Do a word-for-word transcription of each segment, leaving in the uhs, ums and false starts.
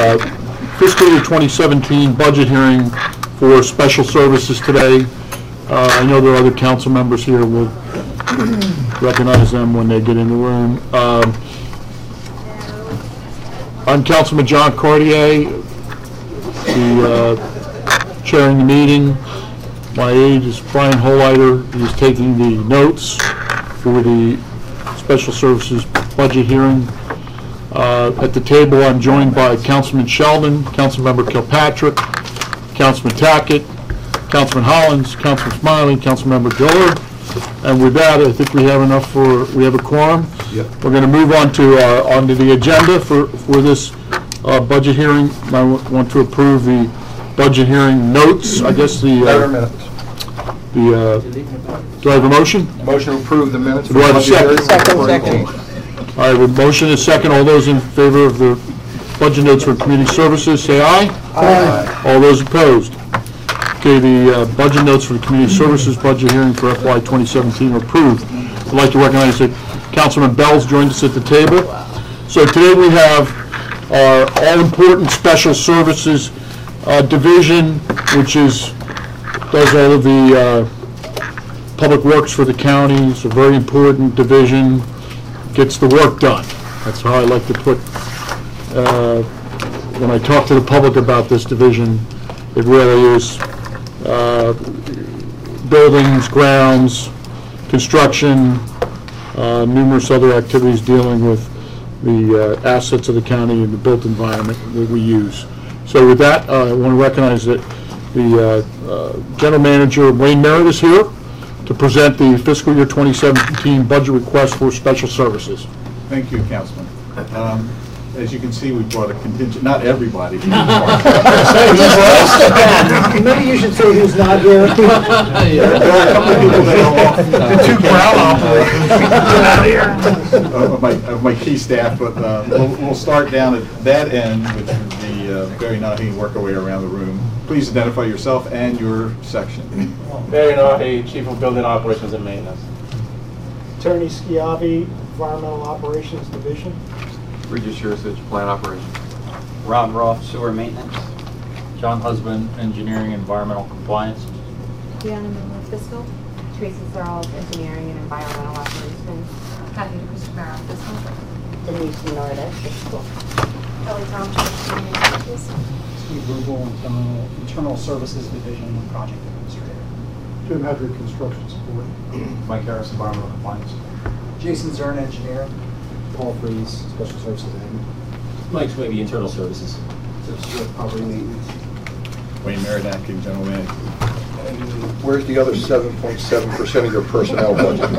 uh, fiscal year twenty seventeen budget hearing for special services today. Uh, I know there are other council members here. We'll recognize them when they get in the room. Um, I'm Councilman John Cartier, the uh, chairing the meeting. My aide is Brian Holleiter. He's taking the notes for the special services budget hearing. Uh, at the table, I'm joined by Councilman Sheldon, Councilmember Kilpatrick, Councilman Tackett, Councilman Hollins, Councilman Smiley, Councilmember Dillard. And with that, I think we have enough for, we have a quorum. Yep. We're going to move on to uh, onto the agenda for, for this uh, budget hearing. I want to approve the budget hearing notes. I guess the... Uh, minutes. the uh, do I have a motion? Motion to approve the minutes. Do I have a second? Second, second. All right, with motion is second. All those in favor of the budget notes for community services, say aye. Aye. All those opposed? Okay, the uh, budget notes for the community services budget hearing for F Y twenty seventeen are approved. I'd like to recognize that Councilman Bell's joined us at the table. So today we have our all-important special services uh, division, which is does all of the uh, public works for the county. It's a very important division. Gets the work done. That's how I like to put, uh, when I talk to the public about this division, it really is uh, buildings, grounds, construction, uh, numerous other activities dealing with the uh, assets of the county and the built environment that we use. So with that, uh, I want to recognize that the uh, uh, General Manager, Wayne Merritt, is here to present the fiscal year twenty seventeen budget request for special services. Thank you, Councilman. Um, as you can see, we brought a contingent, not everybody. Maybe you should say who's not here. There are a couple of people that are off. Of my, of my key staff, but uh, we'll, we'll start down at that end, which would be uh, Barry Nahi, and work our way around the room. Please identify yourself and your section. Barry Nahi, Chief of Building Operations and Maintenance. Attorney Schiavi, Environmental Operations Division. Regis Shursich, Plant Operations. Rob Roth, Sewer Maintenance. John Husband, Engineering Environmental Compliance. Deanna Miller, Fiscal. Tracy Searles, Engineering and Environmental Operations. Kathy DeCristofaro, Fiscal. Denise Narda, Fiscal. Kelly Thompson, Communications. Steve Rubel, Internal, Internal Services Division and Project Administrator. Jim Hedrick, Construction Support. Mike Harris, Environmental Compliance. Jason Zern, Engineering. Paul Freeze, Special Services Admin. Mike Swaybe, Internal Services. Property Maintenance. Wayne Merritt, Acting General Manager. And where's the other seven point seven percent of your personnel budget?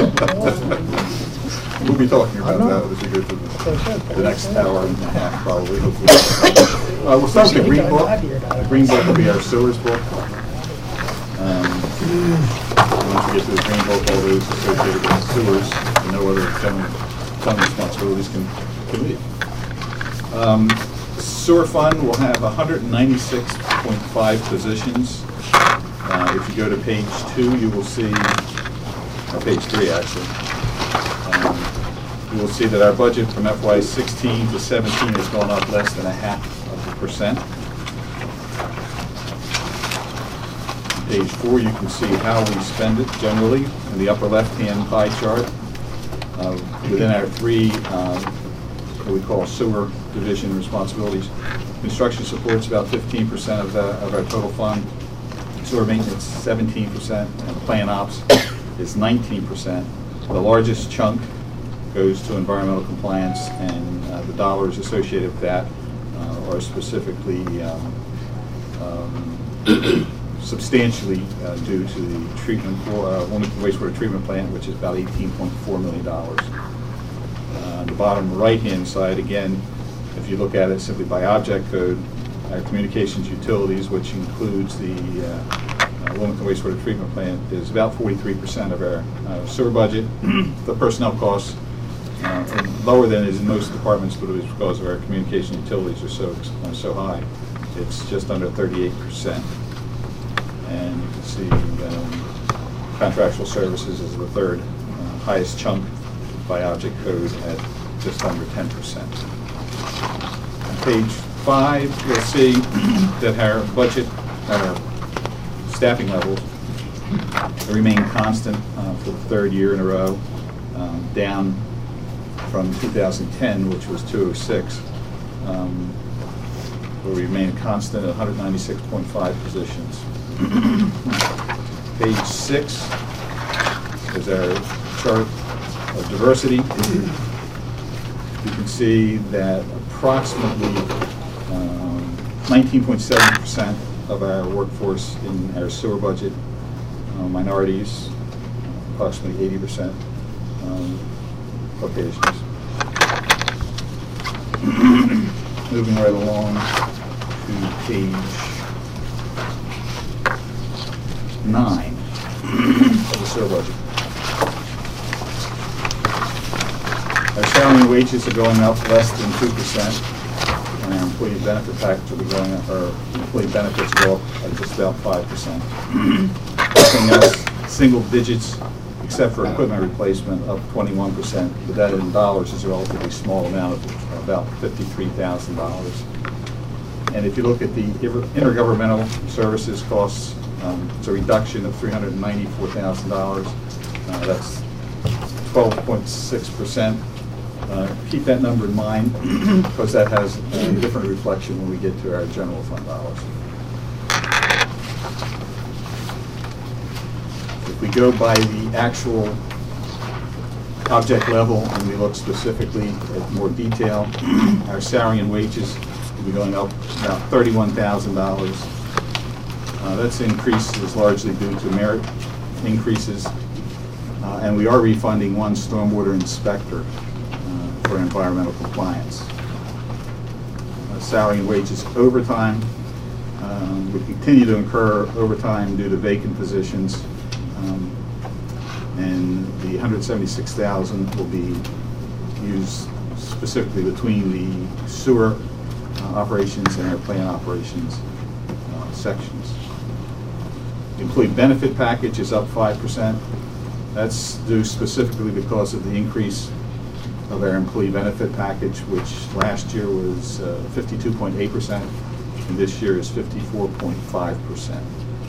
We'll be talking about that as we go through the, the next hour and a half, probably, hopefully. Uh, we'll start with the Green Book. The Green Book will be our sewers book. Um, once we get to the Green Book, all those associated with sewers and no other general fund responsibilities can, can leave. Um, sewer fund will have one hundred ninety-six point five positions. Uh, if you go to page two, you will see, or page three actually, um, you will see that our budget from F Y sixteen to seventeen has gone up less than a half of a percent. On page four, you can see how we spend it generally in the upper left-hand pie chart. Uh, within our three, um, what we call sewer division responsibilities, construction supports about fifteen percent of, the, of our total fund. Sewer maintenance, seventeen percent, and plant ops is nineteen percent. The largest chunk goes to environmental compliance, and uh, the dollars associated with that uh, are specifically um, um, substantially uh, due to the treatment for uh, Wilmington wastewater treatment plant, which is about eighteen point four million dollars. Uh, on the bottom right-hand side, again, if you look at it simply by object code, our communications utilities, which includes the uh, uh, Wilmington wastewater treatment plant, is about forty-three percent of our uh, sewer budget. The personnel costs uh, are lower than it is in most departments, but it is because of our communication utilities are so uh, so high. It's just under thirty-eight percent. And you can see um, contractual services is the third uh, highest chunk by object code at just under ten percent. On page five, you'll see that our budget, our staffing levels remain constant uh, for the third year in a row, um, down from two thousand ten, which was two oh six, um, where we remain constant at one hundred ninety-six point five positions. Page six is our chart of diversity. You can see that approximately um, nineteen point seven percent of our workforce in our sewer budget, uh, minorities, approximately eighty percent um, Caucasians. Moving right along to page nine of the sewer budget. Our salary and wages are going up less than two percent, and our employee benefit package will be going up, or employee benefits go up at just about five percent. Everything else, single digits, except for equipment replacement, up twenty-one percent, but that in dollars is a relatively small amount of about fifty-three thousand dollars. And if you look at the intergovernmental services costs, um, it's a reduction of three hundred ninety-four thousand dollars. Uh, that's twelve point six percent. Uh, keep that number in mind because that has a different reflection when we get to our general fund dollars. If we go by the actual object level and we look specifically at more detail, our salary and wages will be going up about thirty-one thousand dollars. Uh, that's increase is largely due to merit increases, uh, and we are refunding one stormwater inspector for environmental compliance. Uh, salary and wages overtime. Um, we continue to incur overtime due to vacant positions, um, and the one hundred seventy-six thousand dollars will be used specifically between the sewer uh, operations and our plant operations uh, sections. The employee benefit package is up five percent. That's due specifically because of the increase of our employee benefit package, which last year was uh, fifty-two point eight percent, and this year is fifty-four point five percent.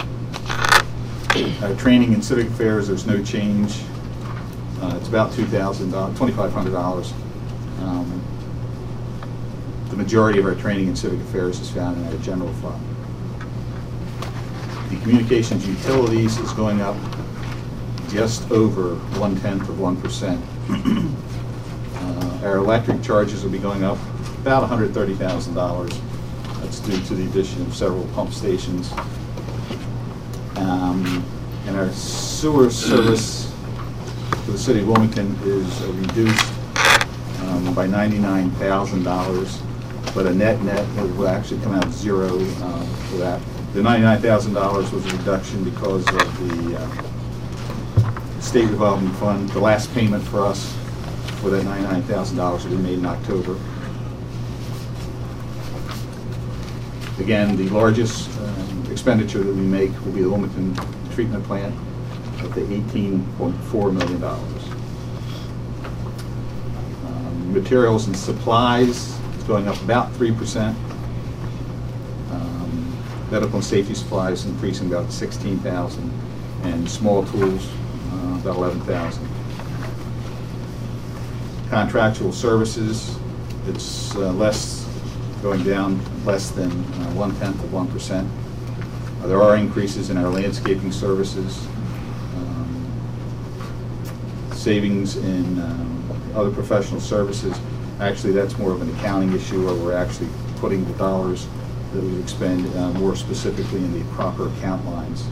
Our training and civic affairs, there's no change. Uh, it's about two thousand dollars, twenty-five hundred dollars. Um, the majority of our training and civic affairs is found in our general fund. The communications utilities is going up just over one-tenth of one percent. Uh, our electric charges will be going up about one hundred thirty thousand dollars. That's due to the addition of several pump stations. Um, and our sewer service for the city of Wilmington is uh, reduced um, by ninety-nine thousand dollars, but a net net will actually come out zero uh, for that. The ninety-nine thousand dollars was a reduction because of the uh, state revolving fund. The last payment for us for that ninety-nine thousand dollars will be made in October. Again, the largest um, expenditure that we make will be the Wilmington treatment plant at the eighteen point four million dollars. Um, materials and supplies is going up about three percent. Um, medical and safety supplies increasing about sixteen thousand dollars, and small tools uh, about eleven thousand dollars. Contractual services, it's uh, less, going down less than uh, one-tenth of one percent. Uh, there are increases in our landscaping services, um, savings in um, other professional services. Actually, that's more of an accounting issue where we're actually putting the dollars that we expend uh, more specifically in the proper account lines.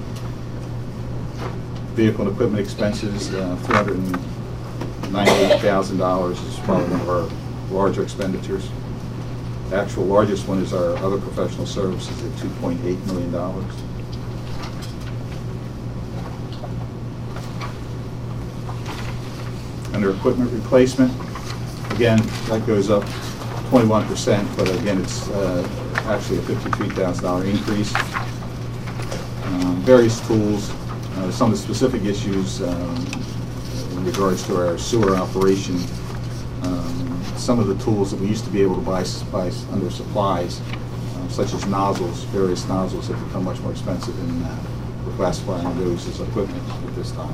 Vehicle and equipment expenses, uh, three hundred ninety-eight thousand dollars is probably one of our larger expenditures. The actual largest one is our other professional services at two point eight million dollars. Under equipment replacement, again, that goes up twenty-one percent, but again, it's uh, actually a fifty-three thousand dollar increase. Um, various tools, uh, some of the specific issues um, in regards to our sewer operation. Um, some of the tools that we used to be able to buy, s- buy s- under supplies, uh, such as nozzles, various nozzles have become much more expensive, and uh, we're classifying those as equipment at this time.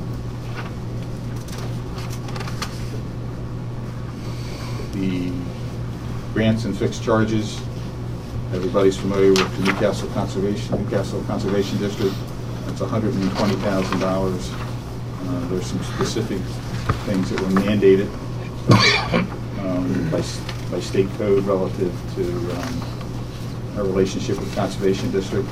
The grants and fixed charges, everybody's familiar with the Newcastle Conservation, Newcastle Conservation District. It's one hundred twenty thousand dollars. Uh, there's some specific things that were mandated um, by, s- by state code relative to um, our relationship with Conservation District.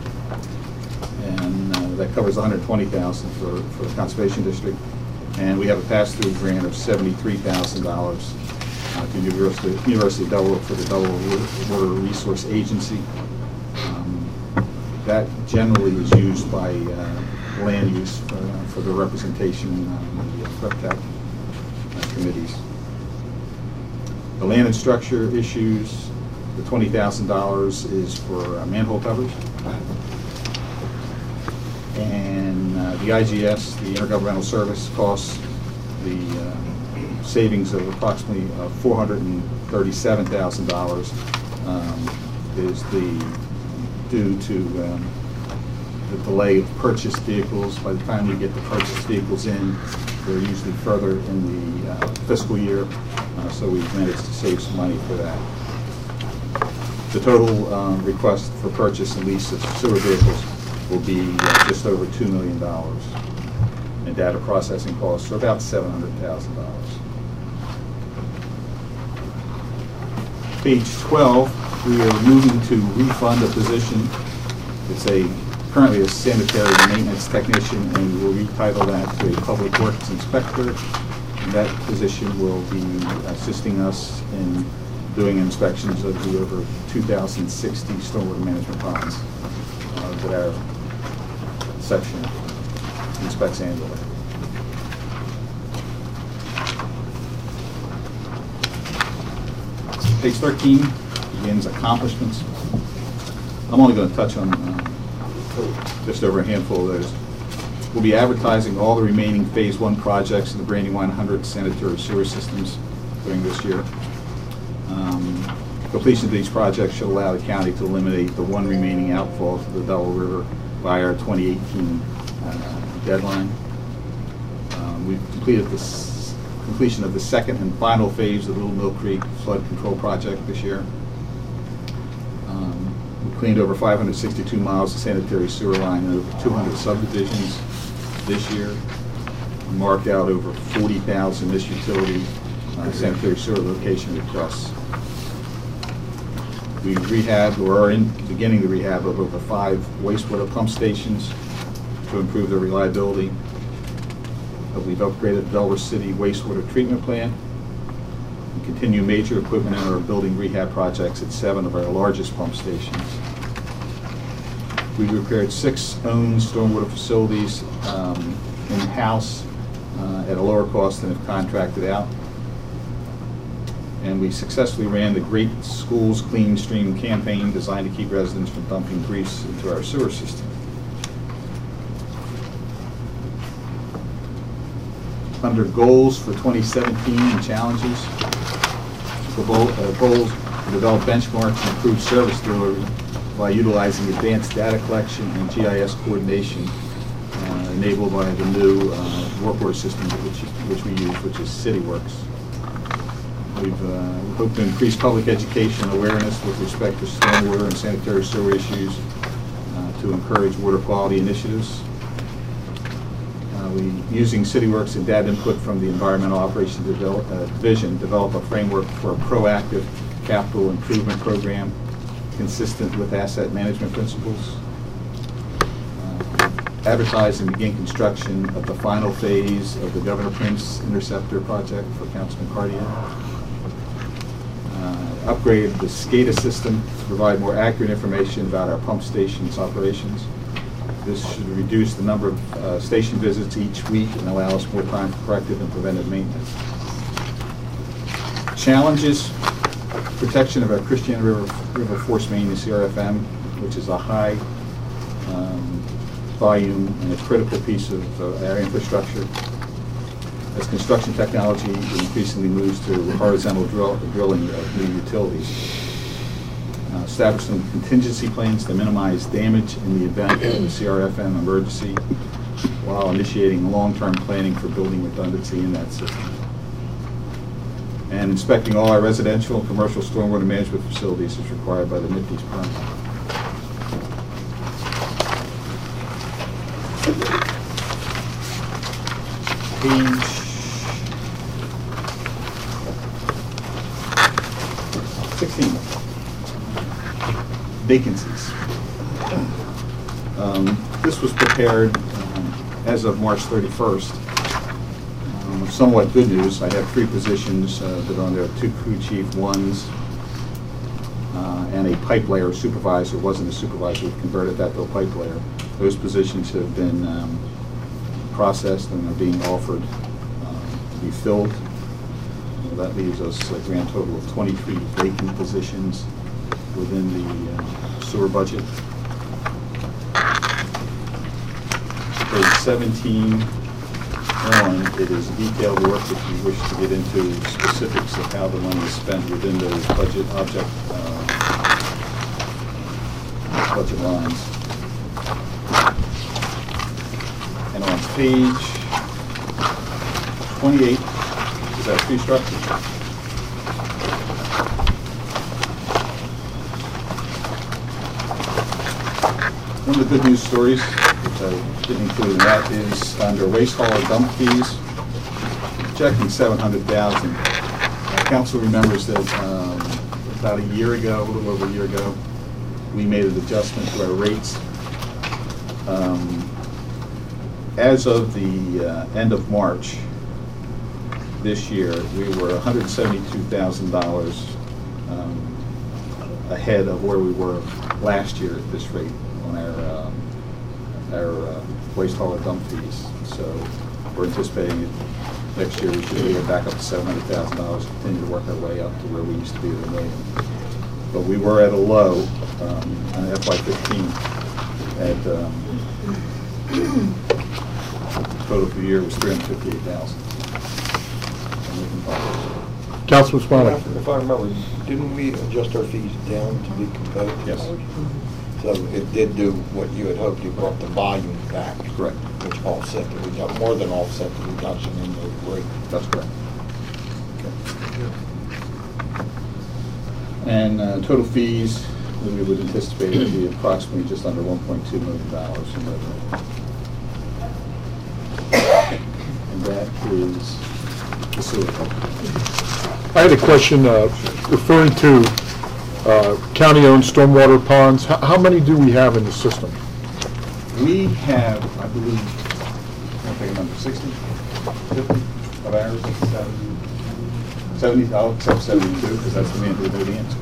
And uh, that covers one hundred twenty thousand dollars for, for the Conservation District. And we have a pass-through grant of seventy-three thousand dollars uh, to University, University of Delaware for the Delaware Water Resource Agency. Um, that generally is used by uh, land use for, uh, for the representation on the uh, REPTAC uh, committees. The land and structure issues, the twenty thousand dollars is for uh, manhole covers. And uh, the I G S, the Intergovernmental Service costs, the uh, savings of approximately uh, four hundred thirty-seven thousand dollars um, is the due to um, the delay of purchased vehicles. By the time we get the purchased vehicles in, they're usually further in the uh, fiscal year, uh, so we've managed to save some money for that. The total um, request for purchase and lease of sewer vehicles will be uh, just over two million dollars, and data processing costs are about seven hundred thousand dollars. Page twelve, we are moving to refund a position. It's a currently a sanitary maintenance technician, and we'll retitle that to a public works inspector. And that position will be assisting us in doing inspections of the over two thousand sixty stormwater management ponds uh, that our section inspects annually. Page thirteen begins accomplishments. I'm only going to touch on uh, just over a handful of those. We'll be advertising all the remaining Phase One projects in the Brandywine one hundred sanitary sewer systems during this year. Um, completion of these projects should allow the county to eliminate the one remaining outfall to the Delaware River by our twenty eighteen uh, deadline. Um, we've completed this completion of the second and final phase of the Little Mill Creek Flood Control Project this year. Um, we cleaned over five hundred sixty-two miles of sanitary sewer line in over two hundred subdivisions this year. We marked out over forty thousand missed utility uh, sanitary sewer location requests. We rehabbed, or are in beginning the rehab of over five wastewater pump stations to improve their reliability. Uh, We've upgraded the Delaware City wastewater treatment plant. We continue major equipment in our building rehab projects at seven of our largest pump stations. We repaired six owned stormwater facilities um, in-house uh, at a lower cost than if contracted out. And we successfully ran the Great Schools Clean Stream campaign designed to keep residents from dumping grease into our sewer system. Under goals for twenty seventeen and challenges, the goal, uh, goals to develop benchmarks and improve service delivery by utilizing advanced data collection and G I S coordination uh, enabled by the new uh, work order system which, which we use, which is CityWorks. We've uh, we hope to increase public education awareness with respect to stormwater and sanitary sewer issues uh, to encourage water quality initiatives. Uh, we, using CityWorks and data input from the Environmental Operations Devel uh, Division, develop a framework for a proactive capital improvement program consistent with asset management principles. Uh, advertise and begin construction of the final phase of the Governor Prince Interceptor project for Councilman Cartier. Uh, upgrade the SCADA system to provide more accurate information about our pump station's operations. This should reduce the number of uh, station visits each week and allow us more time for corrective and preventive maintenance. Challenges: protection of our Christiana River, River Force Main, the C R F M, which is a high um, volume and a critical piece of uh, our infrastructure. as construction technology increasingly moves to horizontal drill, drilling of new utilities. Uh, establish some contingency plans to minimize damage in the event of a C R F M emergency, while initiating long-term planning for building redundancy in that system. And inspecting all our residential and commercial stormwater management facilities as required by the M I P D's permit. Page sixteen. Vacancies. Um, this was prepared um, as of March thirty-first. Um, somewhat good news, I have three positions uh, that are on there, two crew chief ones, uh, and a pipe layer supervisor. Wasn't a supervisor, we converted that to a pipe layer. Those positions have been um, processed and are being offered uh, to be filled. So that leaves us a grand total of twenty-three vacant positions within the uh, sewer budget. Page seventeen on, it is detailed work if you wish to get into specifics of how the money is spent within those budget object uh, budget lines. And on page twenty-eight is our fee structure. One of the good news stories, which I didn't include in that, is under waste hauler dump fees, projecting seven hundred thousand dollars. Uh, Council remembers that um, about a year ago, a little over a year ago, we made an adjustment to our rates. Um, as of the uh, end of March this year, we were one hundred seventy-two thousand dollars um, ahead of where we were last year at this rate on our um, our uh, waste hauler dump fees. So we're anticipating it next year we should be back up to seven hundred thousand dollars, continue to work our way up to where we used to be at a million. But we were at a low um, on F Y fifteen at um, total for the year was three hundred fifty-eight thousand dollars. Councilman Swanwick. If I remember, didn't we adjust our fees down to be competitive? Yes. So it did do what you had hoped, you brought the volume back. Correct. Which offset the reduction, more than offset the reduction in the rate. That's correct. And uh, total fees, we would anticipate to be approximately just under one point two million dollars in revenue. And that is the sewer company. I had a question uh, referring to uh, county-owned stormwater ponds. How, how many do we have in the system? We have, I believe, I think a number, sixty, fifty of ours, seventy, seventy, I'll accept seventy-two, because that's the man who knew the answer.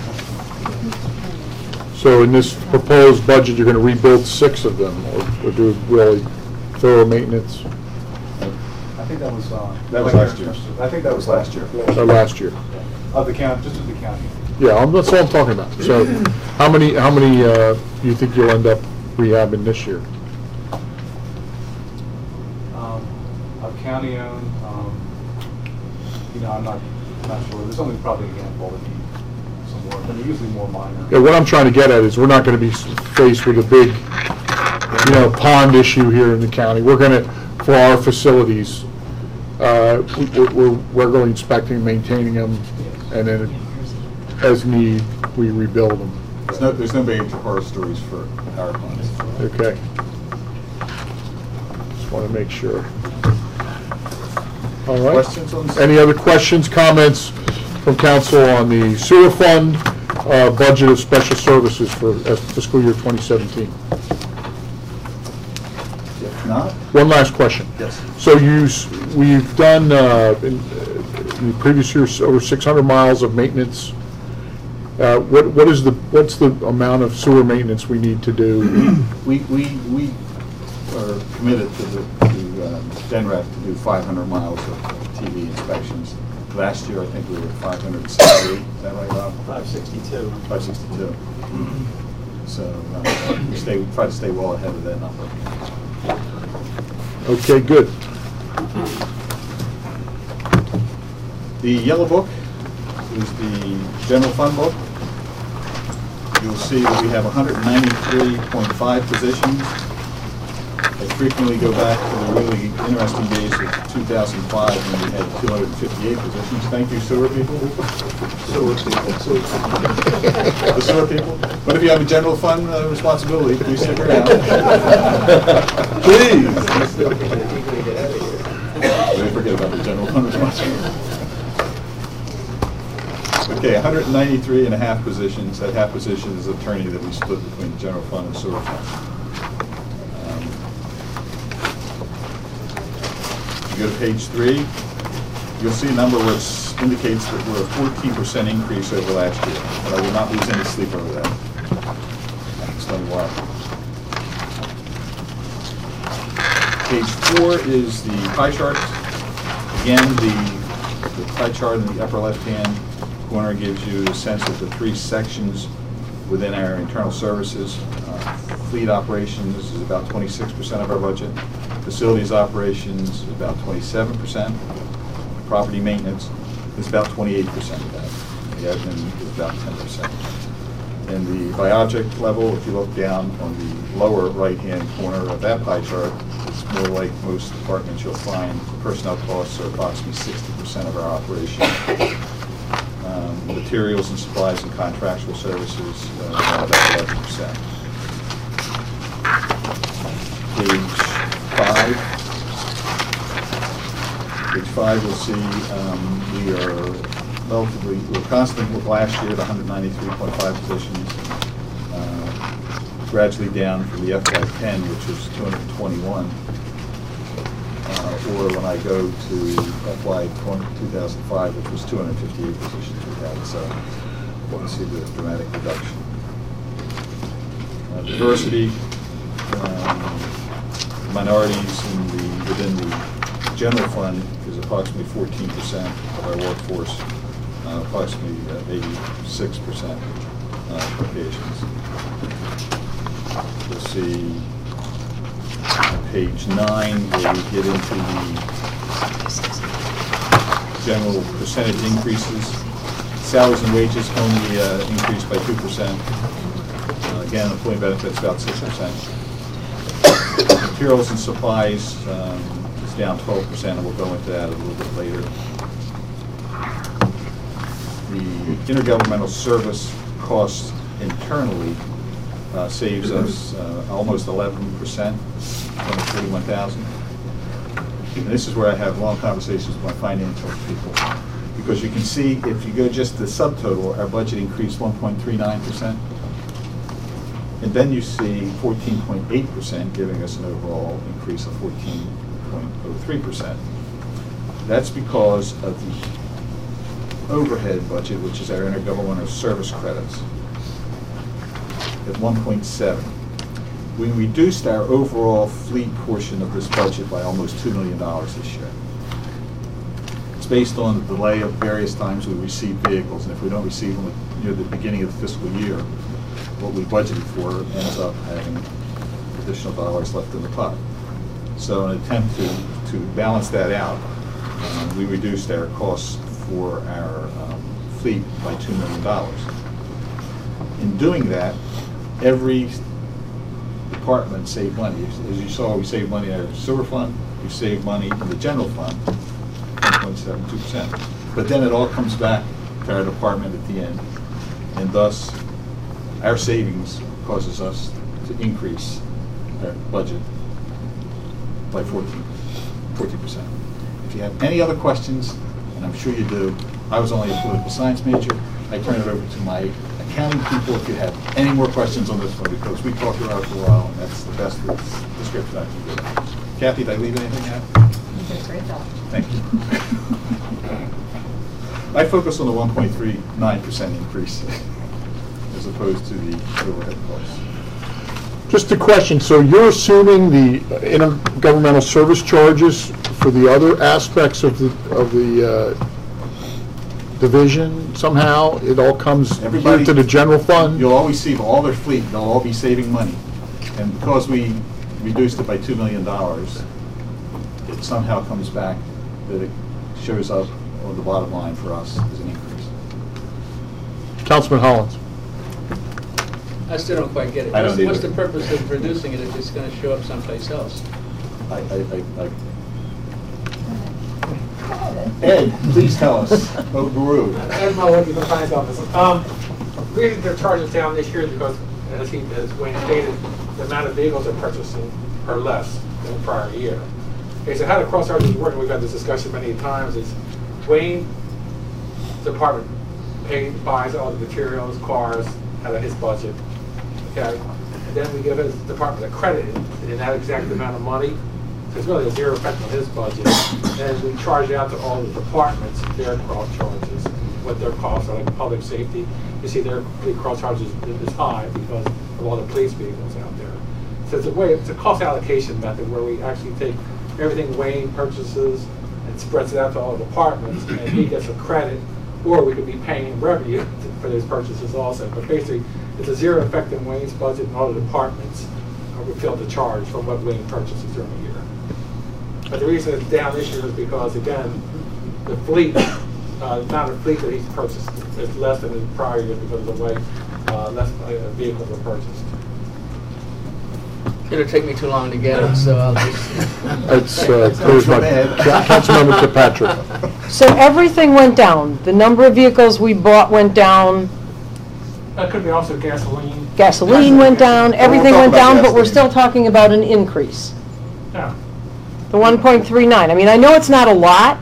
So in this proposed budget, you're going to rebuild six of them, or, or do really thorough maintenance I think that was, uh. That was last year. I think that was last year. uh, last year? Of the county, just of the county. Yeah, I'm- that's all I'm talking about. So how many, how many uh, do you think you'll end up rehabbing this year? Um, of county owned, um, you know, I'm not, not sure. There's only probably a handful that need some work, and they're usually more minor. Yeah, what I'm trying to get at is we're not going to be faced with a big, you know, pond issue here in the county. We're going to, for our facilities, uh, we- we're, we're regularly inspecting, maintaining them, and then as need, we rebuild them. There's no, there's no major horror stories for our ponds. Okay. Just want to make sure. All right. Questions on this? Any other questions, comments from council on the sewer fund uh, budget of special services for uh, fiscal year twenty seventeen? If not, One last question. yes. So you, s- we've done, uh, in in the previous years, over six hundred miles of maintenance. Uh, What, what is the, what's the amount of sewer maintenance we need to do? We, we, we are committed to the, to uh, D N R E C to do five hundred miles of T V inspections. Last year, I think we were at five hundred sixty-eight, is that right, Rob? five sixty-two. five sixty-two. So uh, we stay, we try to stay well ahead of that number. Okay, good. The yellow book is the general fund book. You'll see that we have one hundred ninety-three point five positions. I frequently go back to the really interesting days of two thousand five when we had two hundred fifty-eight positions. Thank you, sewer people. Sewer people. The sewer people. But if you have a general fund uh, responsibility, please stick around. Please. Don't forget about the general fund responsibility. Okay, one hundred ninety-three and a half positions. That half position is attorney that we split between the general fund and sewer fund. Go to page three, you'll see a number which indicates that we're a fourteen percent increase over last year, but I will not lose any sleep over that. I'll explain why. Page four is the pie chart. Again, the, the pie chart in the upper left-hand corner gives you a sense of the three sections within our internal services. Uh, fleet operations is about twenty-six percent of our budget. Facilities operations is about twenty-seven percent. Property maintenance is about twenty-eight percent of that. The admin is about ten percent. And the by object level, if you look down on the lower right-hand corner of that pie chart, it's more like most departments you'll find. Personnel costs are approximately sixty percent of our operation. Um, materials and supplies and contractual services uh, about eleven percent. Page five. Page five, you'll see um, we are relatively, we're constant with last year at one hundred ninety-three point five positions, uh, gradually down from the F Y ten, which was two hundred twenty-one, uh, or when I go to F Y two thousand five, which was two hundred fifty-eight positions we had. So you can see the dramatic reduction. Uh, diversity. Um, Minorities in the, within the general fund is approximately fourteen percent of our workforce, uh, approximately uh, eighty-six percent uh, Caucasians. You'll see on page nine where we get into the general percentage increases. Salaries and wages only uh, increased by two percent. Uh, again, employee benefits about six percent. Materials and supplies um, is down twelve percent, and we'll go into that a little bit later. The intergovernmental service costs internally uh, saves us uh, almost eleven percent, forty-one thousand. And this is where I have long conversations with my financial people, because you can see if you go just the subtotal, our budget increased one point three nine percent. And then you see fourteen point eight percent giving us an overall increase of fourteen point oh three percent. That's because of the overhead budget, which is our intergovernmental service credits, at one point seven. We reduced our overall fleet portion of this budget by almost two million dollars this year. It's based on the delay of various times we receive vehicles, and if we don't receive them near the beginning of the fiscal year, what we budgeted for ends up having additional dollars left in the pot. So in an attempt to, to balance that out, um, we reduced our costs for our um, fleet by two million dollars. In doing that, every department saved money. As you saw, we saved money in our sewer fund, we saved money in the general fund, one point seven two percent. But then it all comes back to our department at the end, and thus our savings causes us to increase our budget by fourteen percent. If you have any other questions, and I'm sure you do, I was only a political science major, I turn it over to my accounting people if you have any more questions on this one, because we talked about it for a while, and that's the best description I can give. Kathy, did I leave anything out? You did a great job. Thank you. I focus on the one point three nine percent increase as opposed to the overhead costs. Just a question, so you're assuming the intergovernmental service charges for the other aspects of the, of the uh, division somehow? It all comes here Everybody- to the general fund? You'll always see all their fleet, they'll all be saving money. And because we reduced it by two million dollars, it somehow comes back that it shows up or the bottom line for us is an increase. Councilman Hollins. I still don't quite get it. I don't What's, what's either. the purpose of reducing it if it's going to show up someplace else? I, I, I, I- Ed, please tell us. Oh, Guru. Ed Mullen, the Finance Office. Um, the reason they're charging down this year is because, as he, as Wayne stated, the amount of vehicles they're purchasing are less than the prior year. Okay, so how the cross charges work, and we've had this discussion many times, is Wayne's department pays, buys all the materials, cars, out of his budget, okay? And then we give his department a credit in that exact amount of money. So it's really a zero effect on his budget. And we charge it out to all the departments, their cross charges, what their costs are, like public safety. You see their cross charges is high because of all the police vehicles out there. So it's a way, it's a cost allocation method where we actually take everything Wayne purchases and spreads it out to all the departments, and he gets a credit, or we could be paying revenue for those purchases also. But basically, it's a zero effect in Wayne's budget, and all the departments uh, would feel the charge from what Wayne purchases during the year. But the reason it's down this year is because, again, the fleet, uh, the amount of fleet that he's purchased is less than the prior year because of the way uh, less uh, vehicles were purchased. It'll take me too long to get it, so I'll just... It's, uh, there's my, Councilmember Kirkpatrick. So everything went down. The number of vehicles we bought went down. That could be also gasoline. Gasoline went down. Everything talk went about down, but we're gasoline. still talking about an increase. Yeah. The one point three nine. I mean, I know it's not a lot.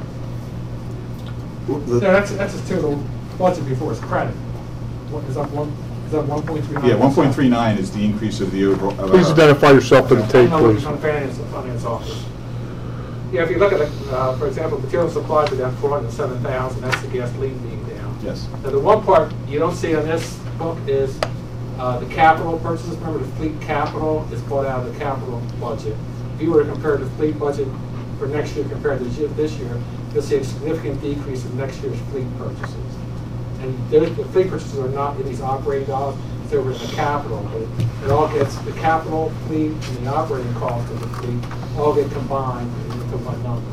So that's, that's just to the budget before it's credit. What, is that one, is that one point three nine? Yeah, one point three nine is the increase of the overall. of Please our- identify yourself to the tape, No, please. from finance, finance office. Yeah, if you look at, it, uh, for example, material supplies are down four hundred seven thousand, that's the gasoline being down. Yes. Now, the one part you don't see on this book is uh, the capital purchases. Remember, the fleet capital is bought out of the capital budget. If you were to compare the fleet budget for next year compared to this year, you'll see a significant decrease in next year's fleet purchases. And those, the fleet purchases are not in these operating dollars, it's over in the capital. But it, it all gets, the capital fleet and the operating cost of the fleet all get combined into one number.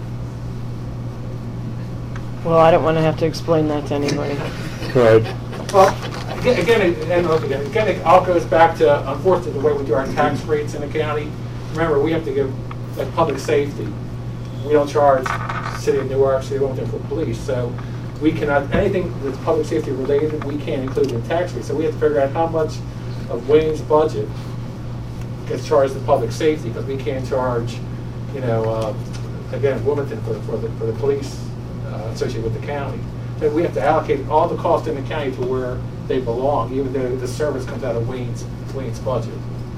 Well, I don't want to have to explain that to anybody. Right. Well, again, again, it- and look again, again, it all goes back to, unfortunately, the way we do our tax rates in the county. Remember, we have to give, like, public safety. We don't charge City of Newark, City of Wilmington for police, so we cannot, anything that's public safety related, we can't include in the tax rate. So we have to figure out how much of Wayne's budget gets charged to public safety, because we can't charge, you know, uh, again, Wilmington for, for the, for the police uh, associated with the county. But we have to allocate all the costs in the county to where they belong, even though the service comes out of Wayne's, Wayne's budget.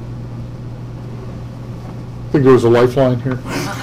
I think there was a lifeline here.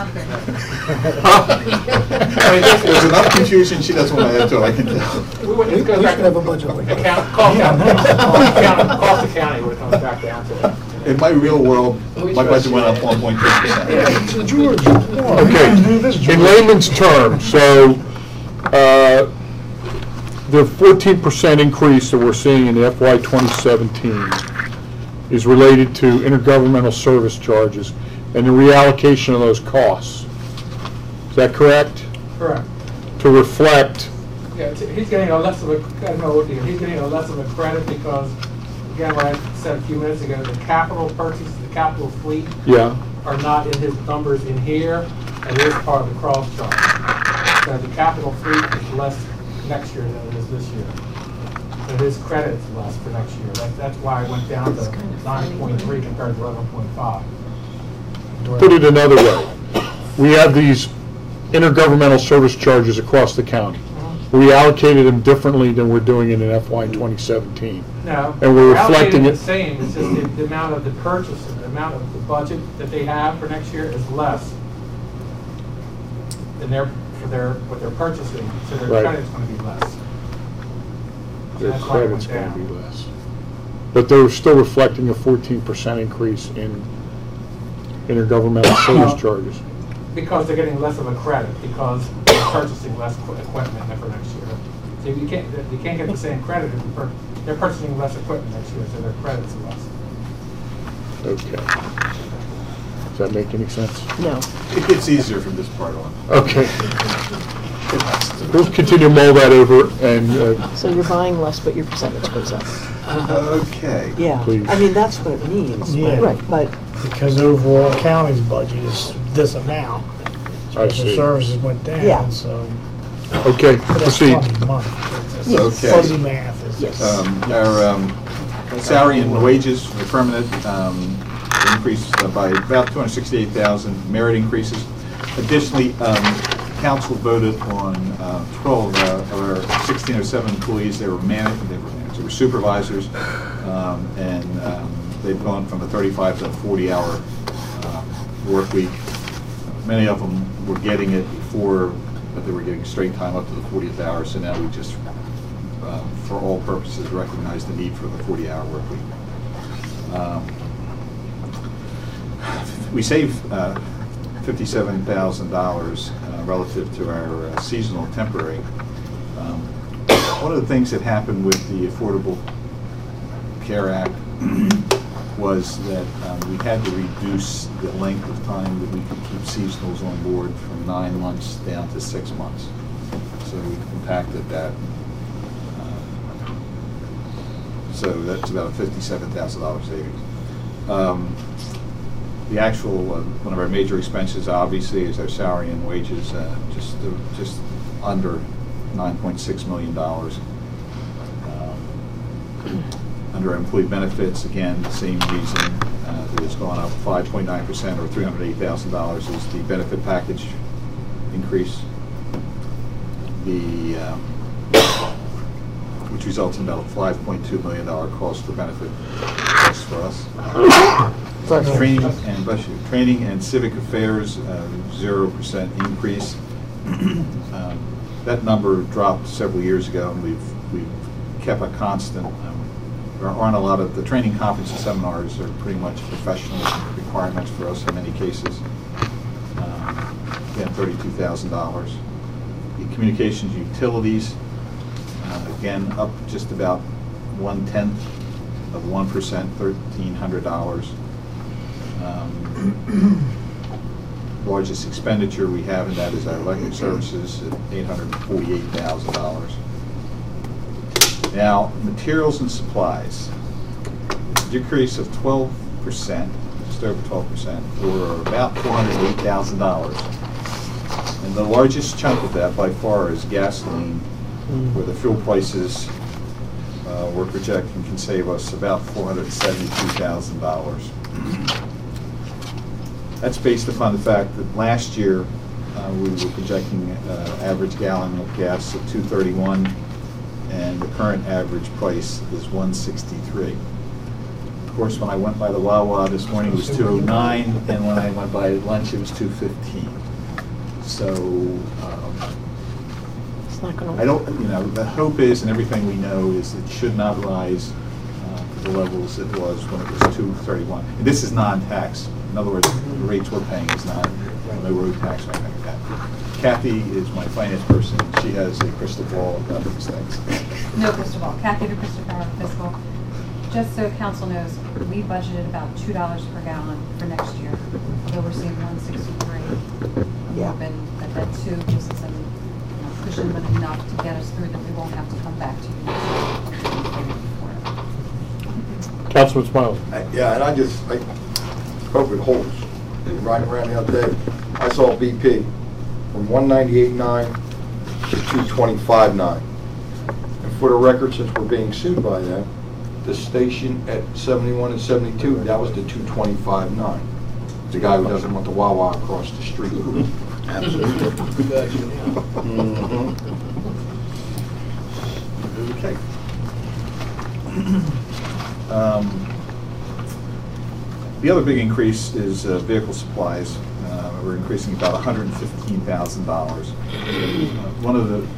There's enough confusion, she doesn't want to add to it, I can tell. We would, it goes back to have a budget like that. account, cost, county, cost of county when it comes back down to it. In my real world, my budget went up one point three percent. George, Okay, in layman's terms, so uh, the fourteen percent increase that we're seeing in the F Y twenty seventeen is related to intergovernmental service charges and the reallocation of those costs. Is that correct? Correct. To reflect, Yeah, it's- he's getting a less of a, I don't know what, he- he's getting a less of a credit because, again, what I said a few minutes ago, the capital purchase, the capital fleet yeah, are not in his numbers in here, and it is part of the cross charge. So the capital fleet is less next year than it is this year. So his credit is less for next year. That, that's why I went down to nine point three compared to eleven point five. put it another way. We have these intergovernmental service charges across the county. We allocated them differently than we're doing in an F Y twenty seventeen. No. And we're allocated reflecting it- the same, it's just the, the amount of the purchase, the amount of the budget that they have for next year is less than their, for their, what they're purchasing, so their Right. credit's gonna be less. So Their that's why it credit's went going to down. be less. But they're still reflecting a fourteen percent increase in intergovernmental service charges. Because they're getting less of a credit, because they're purchasing less equi- equipment for next year. So you can't, you can't get the same credit if you pur- they're purchasing less equipment next year, so their credits are less. Okay. Does that make any sense? No. It gets easier from this part on. Okay. We'll continue to mull that over and, uh, So you're buying less, but your percentage goes up. Okay. Yeah, Please. I mean, that's what it means. Yeah. Right. But Because overall county's budget is this amount. I Special see. services went Yeah. down, so Okay, that's proceed. funny money. Okay. Fuzzy math is. Yes. Um, Our um, salary and wages for the permanent um, increased uh, by about two hundred sixty-eight thousand, merit increases. Additionally, um, council voted on uh, twelve uh, of our sixteen oh seven employees. They were managers, they were managers, they were supervisors, um, and um, they've gone from a thirty-five to forty hour uh, work week. Many of them were getting it before, but they were getting straight time up to the fortieth hour, so now we just, uh, for all purposes, recognize the need for the forty hour work week. Um, we save uh, fifty-seven thousand dollars uh, relative to our uh, seasonal temporary. Um, one of the things that happened with the Affordable Care Act was that um, we had to reduce the length of time that we could keep seasonals on board from nine months down to six months. So we impacted that. Uh, so that's about a fifty-seven thousand dollars savings. Um, the actual, uh, one of our major expenses obviously is our salary and wages, uh, just, uh, just under nine point six million dollars. Um, Under employee benefits, again, the same reason uh, that it's gone up five point nine percent or three hundred eight thousand dollars is the benefit package increase, the um, which results in about a five point two million dollars cost per benefit cost for us. Training and bless you, training and civic affairs, uh, zero percent increase. Um, that number dropped several years ago, and we've we've kept a constant. Um, There aren't a lot of, the training conference and seminars are pretty much professional requirements for us in many cases. Um, Again, thirty-two thousand dollars. The communications utilities, uh, again, up just about one-tenth of one percent, thirteen hundred dollars. Um, largest expenditure we have in that is our electric services at eight hundred forty-eight thousand dollars. Now, materials and supplies, decrease of twelve percent, just over twelve percent, or about four hundred eight thousand dollars. And the largest chunk of that by far is gasoline, where the fuel prices uh, we're projecting can save us about four hundred seventy-two thousand dollars. That's based upon the fact that last year uh, we were projecting uh, average gallon of gas at two thirty-one, and the current average price is one sixty-three. Of course, when I went by the Wawa this morning, it was two oh nine, and when I went by at lunch, it was two fifteen. So um, It's not gonna. I don't, you know, the hope is, and everything we know, is it should not rise uh, to the levels it was when it was two thirty-one. And this is non-tax. In other words, the rates we're paying is not, no road tax or anything like that. Kathy is my finance person. She has a crystal ball about these things. No crystal ball. Kathy to Christopher Fiscal. Just so council knows, we budgeted about two dollars per gallon for next year, although we're seeing one sixty-three. I'm Yeah. hoping that that too gives us some, you know, cushion, but enough to get us through that we won't have to come back to you next year. Councilman Smiley. Uh, Yeah, and I just, I hope it holds. Riding around the other day, I saw B P from one ninety-eight nine to two twenty-five nine. And for the record, since we're being sued by them, the station at seventy-one and seventy-two, that was the two twenty-five nine. The guy who doesn't want the Wawa across the street. Absolutely. Mhm. Okay. Um, The other big increase is uh, vehicle supplies. Uh, We're increasing about one hundred fifteen thousand dollars. One of the,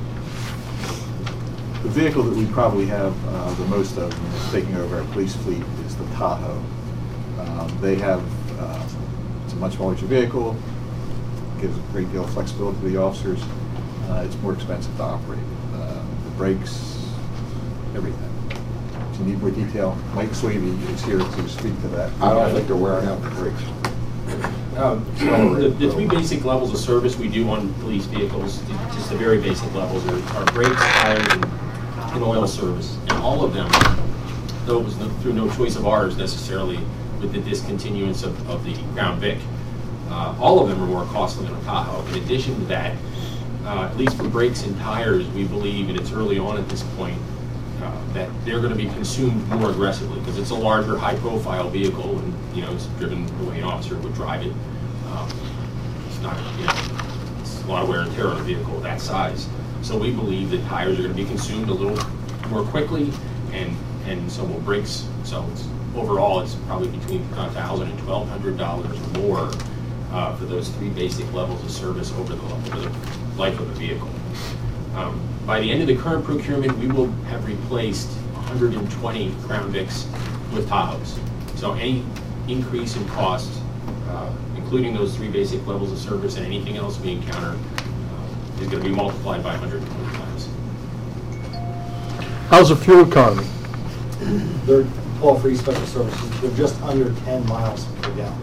the vehicle that we probably have uh, the most of, and is taking over our police fleet, is the Tahoe. Um, They have, uh, it's a much larger vehicle, gives a great deal of flexibility to the officers. Uh, It's more expensive to operate. Uh, The brakes, everything. Do you need more detail? Mike Swaby is here to speak to that. I don't think they're wearing out the brakes. Um, The the three basic levels of service we do on police vehicles, just the very basic levels, are are brakes, tires, and and oil service. And all of them, though it was no- through no choice of ours necessarily with the discontinuance of of the Crown Vic, uh, all of them are more costly than a Tahoe. In addition to that, uh, at least for brakes and tires, we believe, and it's early on at this point, uh, that they're going to be consumed more aggressively because it's a larger, high-profile vehicle, and you know it's driven the way an officer would drive it. Um, it's not, you know, it's a lot of wear and tear on a vehicle of that size. So we believe that tires are going to be consumed a little more quickly, and and so will brakes. So it's, overall, it's probably between one thousand and twelve hundred dollars more uh, for those three basic levels of service over the, over the life of the vehicle. Um, by the end of the current procurement, we will have replaced one hundred twenty Crown Vics with Tahoes. So any increase in cost, uh, including those three basic levels of service and anything else we encounter, uh, is going to be multiplied by one hundred twenty times. How's the fuel economy? They're all free special services, they're just under ten miles per gallon.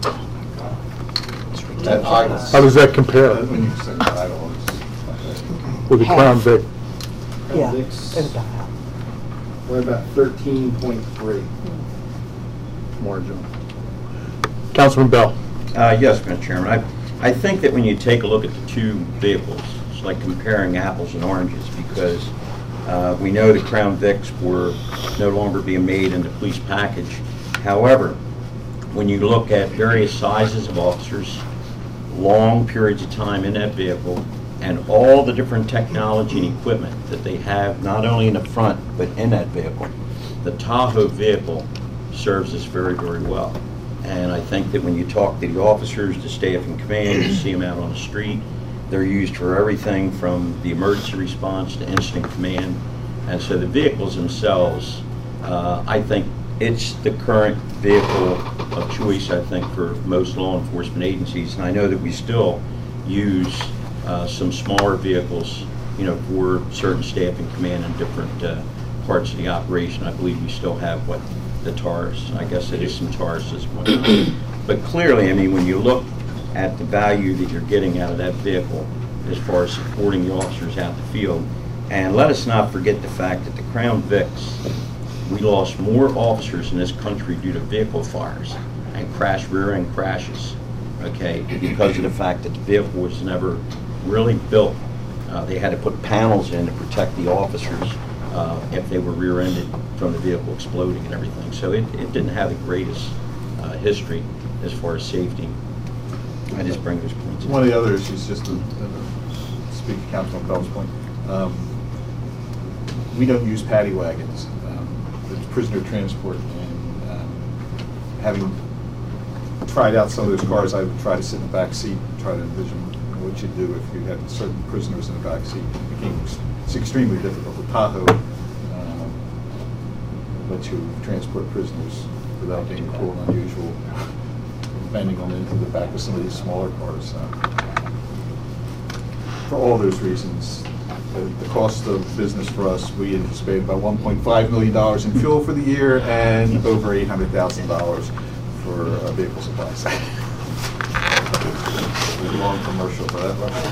At idle. How does that compare When you say idle, it's with the Crown Vic? Yeah. Vics, It's about half. we're about thirteen point three. Margin. Councilman Bell. Uh, yes, Mister Chairman. I, I think that when you take a look at the two vehicles, it's like comparing apples and oranges, because uh, we know the Crown Vics were no longer being made in the police package. However, when you look at various sizes of officers, long periods of time in that vehicle, and all the different technology and equipment that they have, not only in the front, but in that vehicle, the Tahoe vehicle serves us very, very well. And I think that when you talk to the officers, the staff in command, you see them out on the street, they're used for everything from the emergency response to incident command. And so the vehicles themselves, uh, I think it's the current vehicle of choice, I think, for most law enforcement agencies. And I know that we still use uh, some smaller vehicles, you know, for certain staff in command in different uh, parts of the operation. I believe we still have, what, the TARS. I guess it is some TARS as well. But clearly, I mean, when you look at the value that you're getting out of that vehicle as far as supporting the officers out in the field, and let us not forget the fact that the Crown Vics, we lost more officers in this country due to vehicle fires and crash rear-end crashes, okay, because of the fact that the vehicle was never really built. Uh, they had to put panels in to protect the officers uh, if they were rear-ended from the vehicle exploding and everything. So it, it didn't have the greatest uh, history as far as safety. I just bring those points up. one of the other issues, just to uh, speak to Councilman Bell's point, um, we don't use paddy wagons. Um, it's prisoner transport, and um, having tried out some of those cars, I would try to sit in the back seat and try to envision what you'd do if you had certain prisoners in the back seat. It became it's extremely difficult. The Tahoe um, lets you transport prisoners without being cruel and unusual, bending them into the back of some of these smaller cars. Uh, for all those reasons, the, the cost of business for us, we anticipate about one point five million dollars in fuel for the year and over eight hundred thousand dollars for uh, vehicle supplies. Long commercial for that one.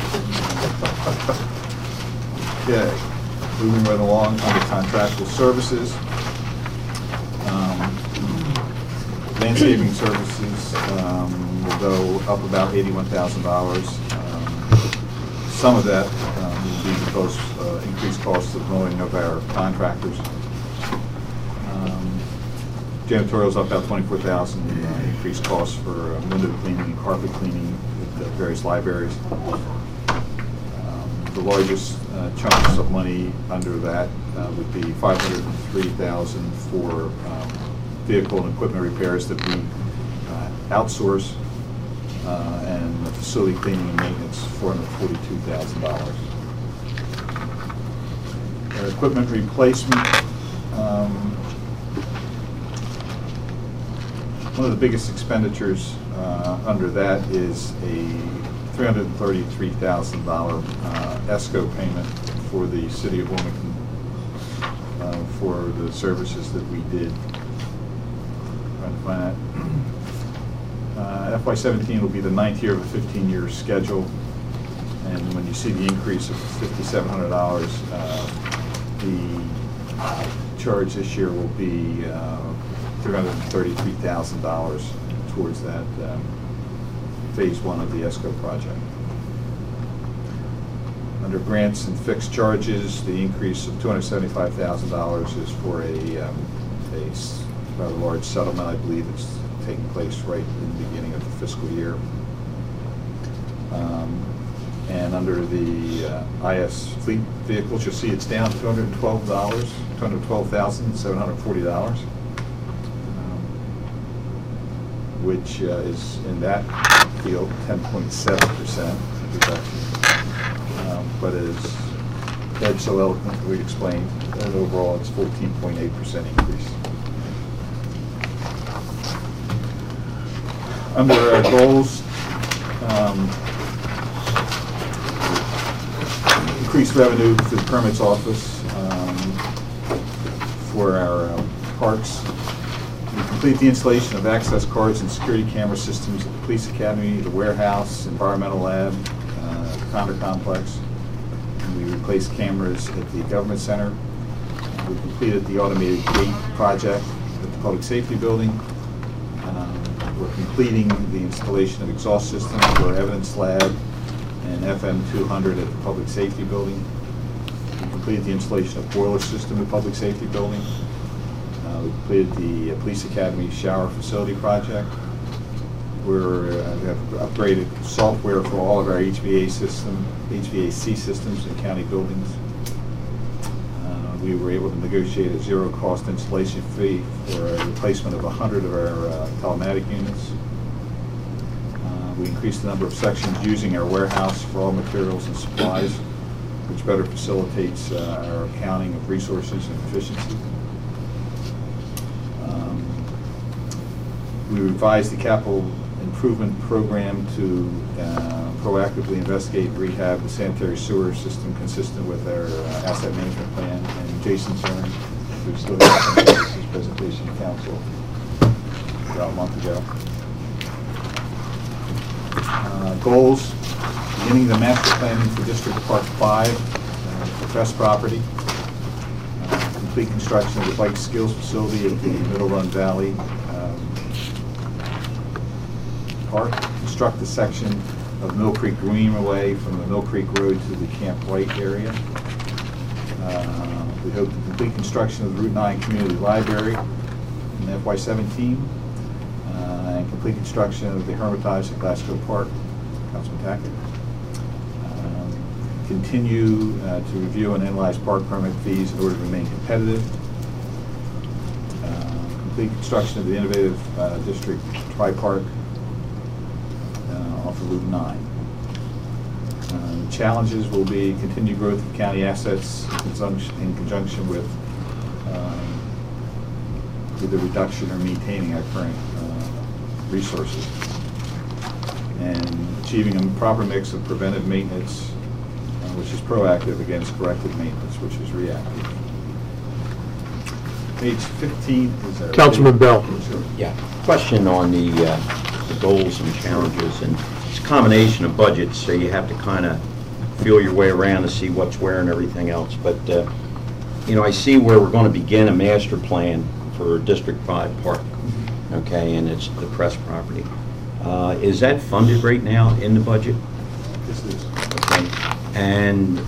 Okay, moving right along under contractual services. Um, landscaping services um, will go up about eighty-one thousand dollars. Um, some of that um, will be because uh, increased costs of mowing of our contractors. Um, Janitorial's up about twenty-four thousand dollars, uh, increased costs for uh, window cleaning and carpet cleaning at uh, various libraries. Um, the largest uh, chunks of money under that uh, would be five hundred three thousand dollars for um, vehicle and equipment repairs that we uh, outsource, uh, and the facility cleaning and maintenance, four hundred forty-two thousand dollars. Uh, equipment replacement. Um, One of the biggest expenditures uh, under that is a three hundred thirty-three thousand dollars uh, ESCO payment for the City of Wilmington uh, for the services that we did. Trying to find that. Uh, F Y seventeen will be the ninth year of a fifteen-year schedule, and when you see the increase of fifty-seven hundred dollars, uh, the charge this year will be uh, three hundred thirty-three thousand dollars towards that um, phase one of the ESCO project. Under grants and fixed charges, the increase of two hundred seventy-five thousand dollars is for a, um, a s- rather large settlement, I believe it's taking place right in the beginning of the fiscal year. Um, and under the uh, I S fleet vehicles, you'll see it's down two hundred twelve dollars, two hundred twelve thousand seven hundred forty dollars, um, which uh, is in that field ten point seven percent reduction. Um, but as Ed so eloquently explained, that overall it's fourteen point eight percent increase. Under our goals, um, increased revenue to the permits office um, for our uh, parks. We complete the installation of access cards and security camera systems at the Police Academy, the warehouse, environmental lab, uh, the Condor complex. And we replaced cameras at the government center. We completed the automated gate project at the public safety building. Um, we're completing the installation of exhaust systems for our evidence lab and F M two hundred at the public safety building. We completed the installation of boiler system at the public safety building. Uh, we completed the uh, Police Academy shower facility project. We're, uh, we have upgraded software for all of our H V A system, H V A C systems in county buildings. Uh, we were able to negotiate a zero-cost installation fee for a replacement of one hundred of our uh, telematic units. Uh, we increased the number of sections using our warehouse for all materials and supplies, which better facilitates uh, our accounting of resources and efficiency. Um, we revised the capital improvement program to uh, proactively investigate and rehab the sanitary sewer system consistent with our uh, asset management plan. And Jason's here, who's still here, his presentation to council about a month ago. Uh, goals, beginning the master planning for District Park five, uh, for Crest property. Uh, complete construction of the bike skills facility at the Middle Run Valley um, Park. Construct the section of Mill Creek Greenway from the Mill Creek Road to the Camp White area. Uh, we hope to complete construction of the Route nine Community Library in F Y seventeen. Uh, and complete construction of the Hermitage at Glasgow Park. Councilman Tackett. Um, continue uh, to review and analyze park permit fees in order to remain competitive. Uh, complete construction of the innovative uh, district tri-park uh, off of Route nine. Uh, challenges will be continued growth of county assets in conjunction, in conjunction with um, either reduction or maintaining our current resources, and achieving a proper mix of preventive maintenance, uh, which is proactive, against corrective maintenance, which is reactive. Page fifteen is our... Councilman Bell. Yeah, question on the, uh, the goals and challenges, and it's a combination of budgets, so you have to kind of feel your way around to see what's where and everything else. But, uh, you know, I see where we're going to begin a master plan for District five Park. Okay, and it's the Crest property. Uh, is that funded right now in the budget? This is. Okay, and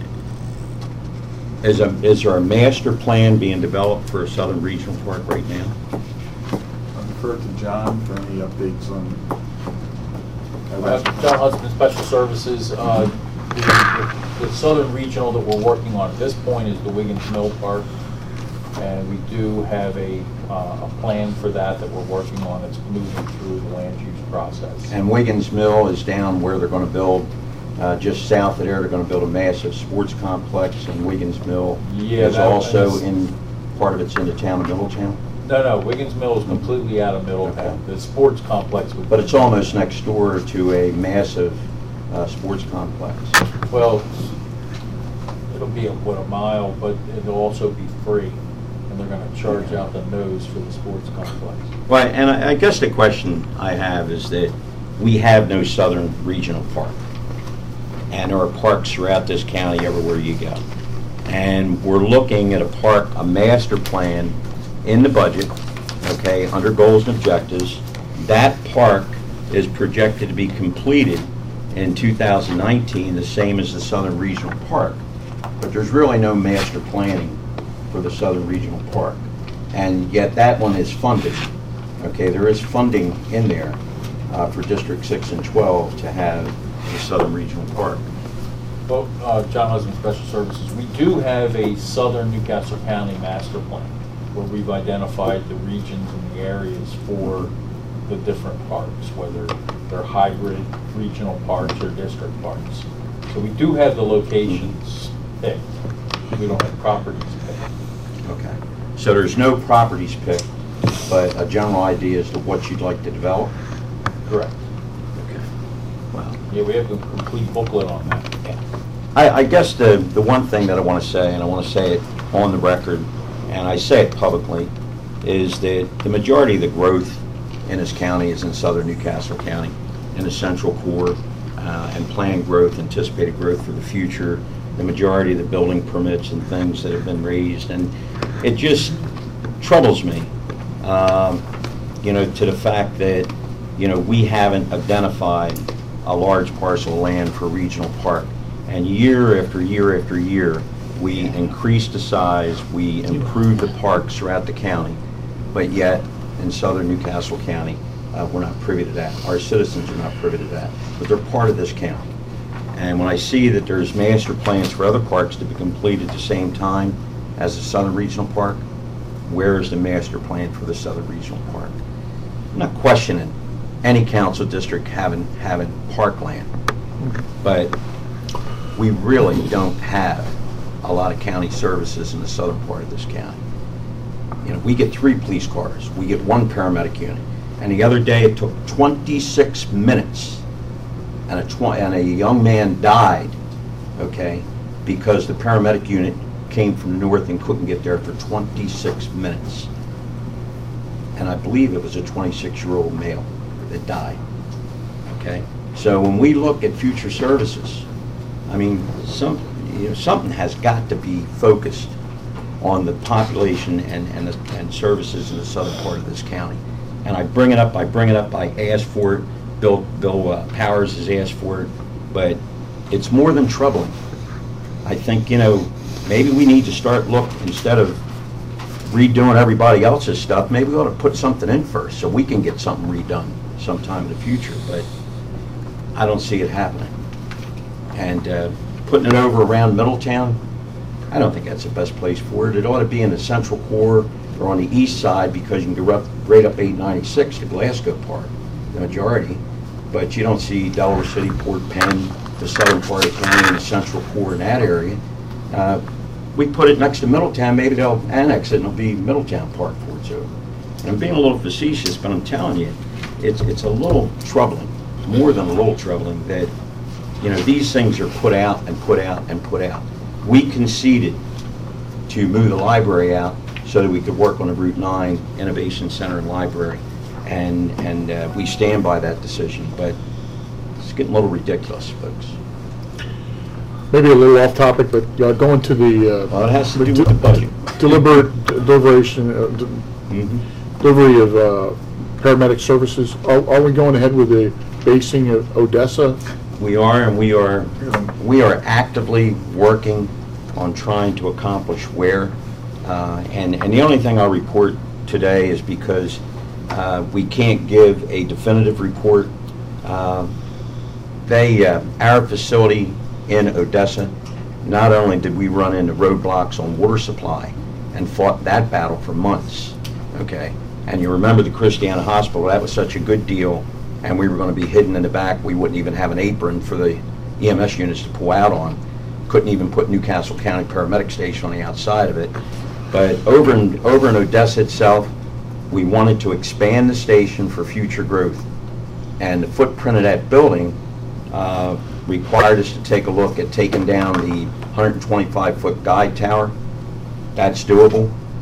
is, a, is there a master plan being developed for Southern Regional Park right now? I'll defer to John for any updates on... Uh, John Hudson, Special Services. Uh, the, the Southern Regional that we're working on at this point is the Wiggins Mill Park. And we do have a, uh, a plan for that that we're working on. It's moving through the land use process. And Wiggins Mill is down where they're going to build, uh, just south of there, they're going to build a massive sports complex, and Wiggins Mill yeah, is also is, in, part of it's in the town of Middletown? No, no, Wiggins Mill is completely out of Middletown. Okay. The sports complex would But it's almost next door to a massive uh, sports complex. Well, it'll be a, what, a mile, but it'll also be free. I and they're gonna charge out the nose for the sports complex. Well, and I I guess the question I have is that we have no Southern Regional Park. And there are parks throughout this county everywhere you go. And we're looking at a park, a master plan in the budget, okay, under goals and objectives. That park is projected to be completed in two thousand nineteen, the same as the Southern Regional Park. But there's really no master planning for the Southern Regional Park. And yet that one is funded. Okay, there is funding in there uh, for District six and twelve to have the Southern Regional Park. Well, uh, John Husband Special Services, we do have a Southern Newcastle County master plan where we've identified the regions and the areas for the different parks, whether they're hybrid regional parks or district parks. So we do have the locations picked. We don't have properties picked. Okay. So there's no properties picked, but a general idea as to what you'd like to develop? Correct. Okay. Wow. Yeah, we have a complete booklet on that. Yeah. I, I guess the, the one thing that I want to say, and I want to say it on the record, and I say it publicly, is that the majority of the growth in this county is in Southern Newcastle County, in the central core, uh, and planned growth, anticipated growth for the future, the majority of the building permits and things that have been raised, and it just troubles me, um, you know, to the fact that, you know, we haven't identified a large parcel of land for a regional park, and year after year after year, we increase the size, we improve the parks throughout the county, but yet in Southern Newcastle County, uh, we're not privy to that. Our citizens are not privy to that, but they're part of this county. And when I see that there's master plans for other parks to be completed at the same time as the Southern Regional Park, where is the master plan for the Southern Regional Park? I'm not questioning any council district having, having parkland, but we really don't have a lot of county services in the southern part of this county. You know, we get three police cars, we get one paramedic unit, and the other day it took twenty-six minutes, and a, tw and a young man died, okay, because the paramedic unit came from the north and couldn't get there for twenty-six minutes. And I believe it was a twenty-six-year-old male that died, okay? So when we look at future services, I mean, some, you know, something has got to be focused on the population and, and, the, and services in the southern part of this county. And I bring it up, I bring it up, I ask for it, Bill, Bill uh, Powers has asked for it, but it's more than troubling. I think, you know, maybe we need to start look, instead of redoing everybody else's stuff, maybe we ought to put something in first so we can get something redone sometime in the future, but I don't see it happening. And uh, putting it over around Middletown, I don't think that's the best place for it. It ought to be in the central core or on the east side, because you can go up, right up eight ninety-six to Glasgow Park, the majority. But you don't see Delaware City, Port Penn, the southern part of the county, and the central core in that area. Uh, we put it next to Middletown, maybe they'll annex it and it'll be Middletown Park for it's over. And I'm being a little facetious, but I'm telling you, it's, it's a little troubling, more than a little troubling, that, you know, these things are put out and put out and put out. We conceded to move the library out so that we could work on the Route nine Innovation Center and Library. And, and uh, we stand by that decision, but it's getting a little ridiculous, folks. Maybe a little off topic, but uh, going to the... Uh, well, it has to do with the budget. Deliberate deliberation, uh, d mm-hmm. delivery of uh, paramedic services. Are, are we going ahead with the basing of Odessa? We are, and we are, we are actively working on trying to accomplish where. Uh, and, and the only thing I'll report today is because uh, we can't give a definitive report. Uh, they, uh, our facility in Odessa, not only did we run into roadblocks on water supply and fought that battle for months, okay? And you remember the Christiana Hospital, that was such a good deal, and we were going to be hidden in the back. We wouldn't even have an apron for the E M S units to pull out on. Couldn't even put Newcastle County Paramedic Station on the outside of it. But over in, over in Odessa itself, we wanted to expand the station for future growth. And the footprint of that building uh, required us to take a look at taking down the one hundred twenty-five foot guide tower. That's doable.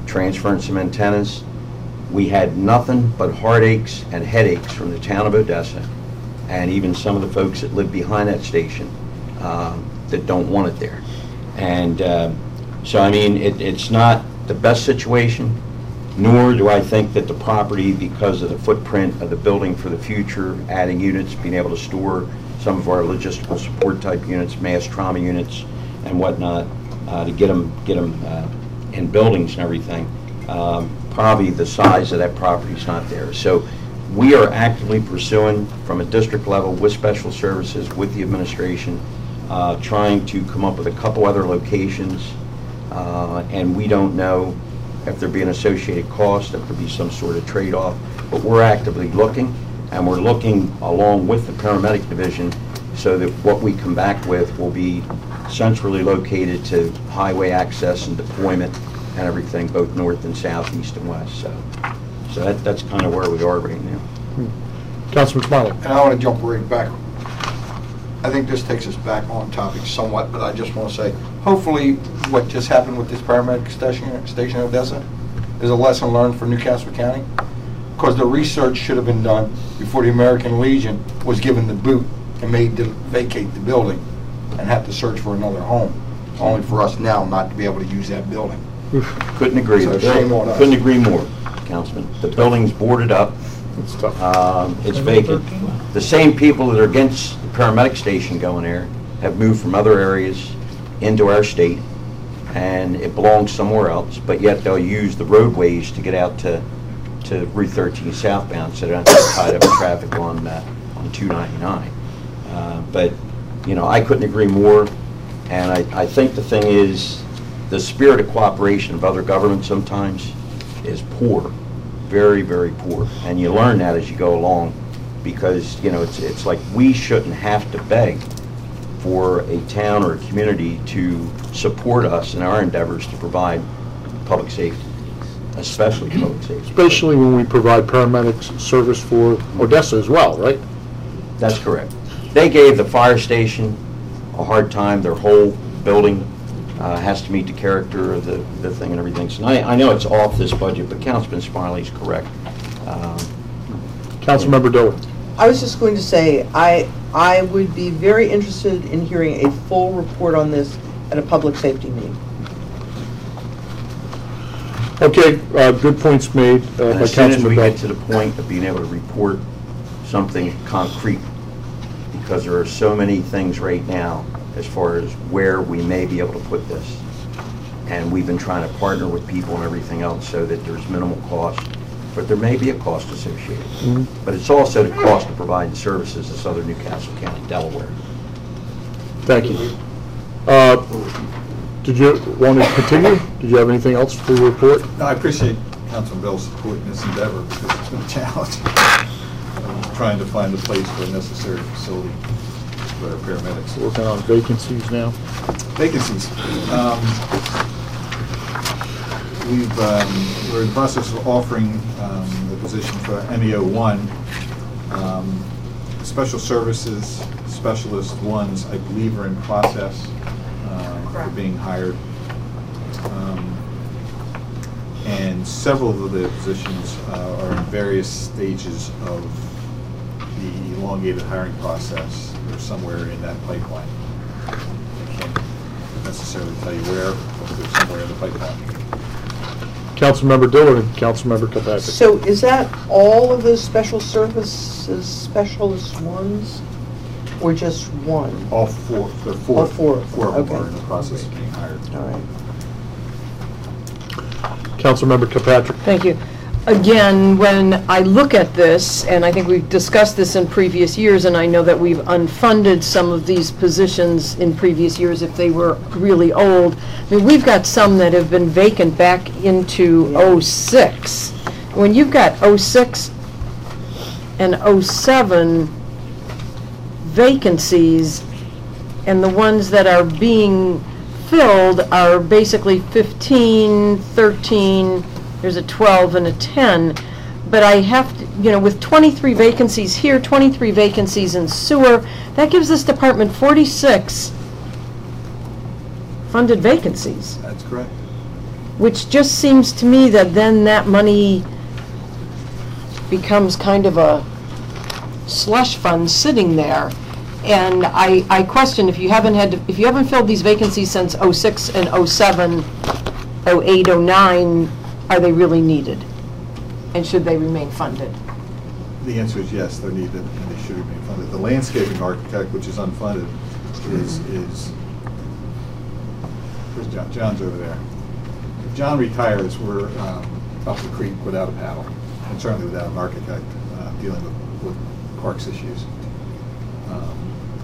transferring some antennas. We had nothing but heartaches and headaches from the town of Odessa, and even some of the folks that live behind that station um, that don't want it there. And uh, so, I mean, it, it's not the best situation, nor do I think that the property, because of the footprint of the building for the future, adding units, being able to store some of our logistical support type units, mass trauma units and whatnot, uh, to get them, get them uh, in buildings and everything, um, probably the size of that property is not there. So we are actively pursuing from a district level with special services, with the administration, uh, trying to come up with a couple other locations, uh, and we don't know if there be an associated cost, if there be some sort of trade-off, but we're actively looking, and we're looking along with the paramedic division so that what we come back with will be centrally located to highway access and deployment and everything, both north and south, east and west. So, so that, that's kind of where we are right now. Hmm. Councilman Smiley. And I want to jump right back. I think this takes us back on topic somewhat, but I just want to say, hopefully what just happened with this paramedic station, station in Odessa is a lesson learned for Newcastle County, because the research should have been done before the American Legion was given the boot and made to vacate the building and have to search for another home, only for us now not to be able to use that building. Couldn't agree. So shame on us. Couldn't agree more, Councilman. The building's boarded up. It's tough. Um, it's vacant. The same people that are against the paramedic station going there have moved from other areas into our state, and it belongs somewhere else, but yet they'll use the roadways to get out to, to Route thirteen southbound, so they don't have to get tied up in traffic on, uh, on two ninety-nine. Uh, but, you know, I couldn't agree more, and I, I think the thing is, the spirit of cooperation of other governments sometimes is poor, very, very poor. And you learn that as you go along, because, you know, it's, it's like we shouldn't have to beg for a town or a community to support us in our endeavors to provide public safety, especially public safety. Especially when we provide paramedics service for Odessa as well, right? That's correct. They gave the fire station a hard time. Their whole building uh, has to meet the character of the, the thing and everything. So I, I know it's off this budget, but Councilman Smiley's correct. Um, Councilmember Dillon. I was just going to say, I, I would be very interested in hearing a full report on this at a public safety meeting. Okay, uh, good points made uh, and by as soon as we Councilman Bell. get to the point of being able to report something concrete, because there are so many things right now as far as where we may be able to put this. And we've been trying to partner with people and everything else so that there's minimal cost, but there may be a cost associated. Mhm. But it's also the cost of providing services to Southern Newcastle County, Delaware. Thank you. Uh, Did you want to continue? Did you have anything else for your report? No, I appreciate Councilman Bell's support in this endeavor, because it's been a challenge uh, trying to find a place for a necessary facility for our paramedics. Working on vacancies now. Vacancies. Um, we've, um, we're in the process of offering um, the position for M E O one. Um, special services specialist ones, I believe, are in process. Uh, for being hired. Um, and several of the positions uh, are in various stages of the elongated hiring process. They're somewhere in that pipeline. I can't necessarily tell you where, but they're somewhere in the pipeline. Councilmember Dillon and Councilmember Kilpatrick. So is that all of those special services specialist ones, or just one? All four. There are four. All four. Four of them Okay. are in the process of being hired. All right. Councilmember Kilpatrick. Thank you. Again, when I look at this, and I think we've discussed this in previous years, and I know that we've unfunded some of these positions in previous years if they were really old. I mean, we've got some that have been vacant back into oh six. When you've got oh six and oh seven vacancies, and the ones that are being filled are basically fifteen, thirteen, there's a twelve and a ten, but I have to, you know, with twenty-three vacancies here, twenty-three vacancies in sewer, that gives this department forty-six funded vacancies. That's correct. which just seems to me that then that money becomes kind of a slush fund sitting there. And I, I question if you haven't had, to, if you haven't filled these vacancies since oh six and oh seven, oh eight, oh nine, are they really needed? And should they remain funded? The answer is yes, they're needed and they should remain funded. The landscaping architect, which is unfunded, is, is, where's John? John's over there. If John retires, we're um, up the creek without a paddle, and certainly without an architect uh, dealing with, with parks issues. Um,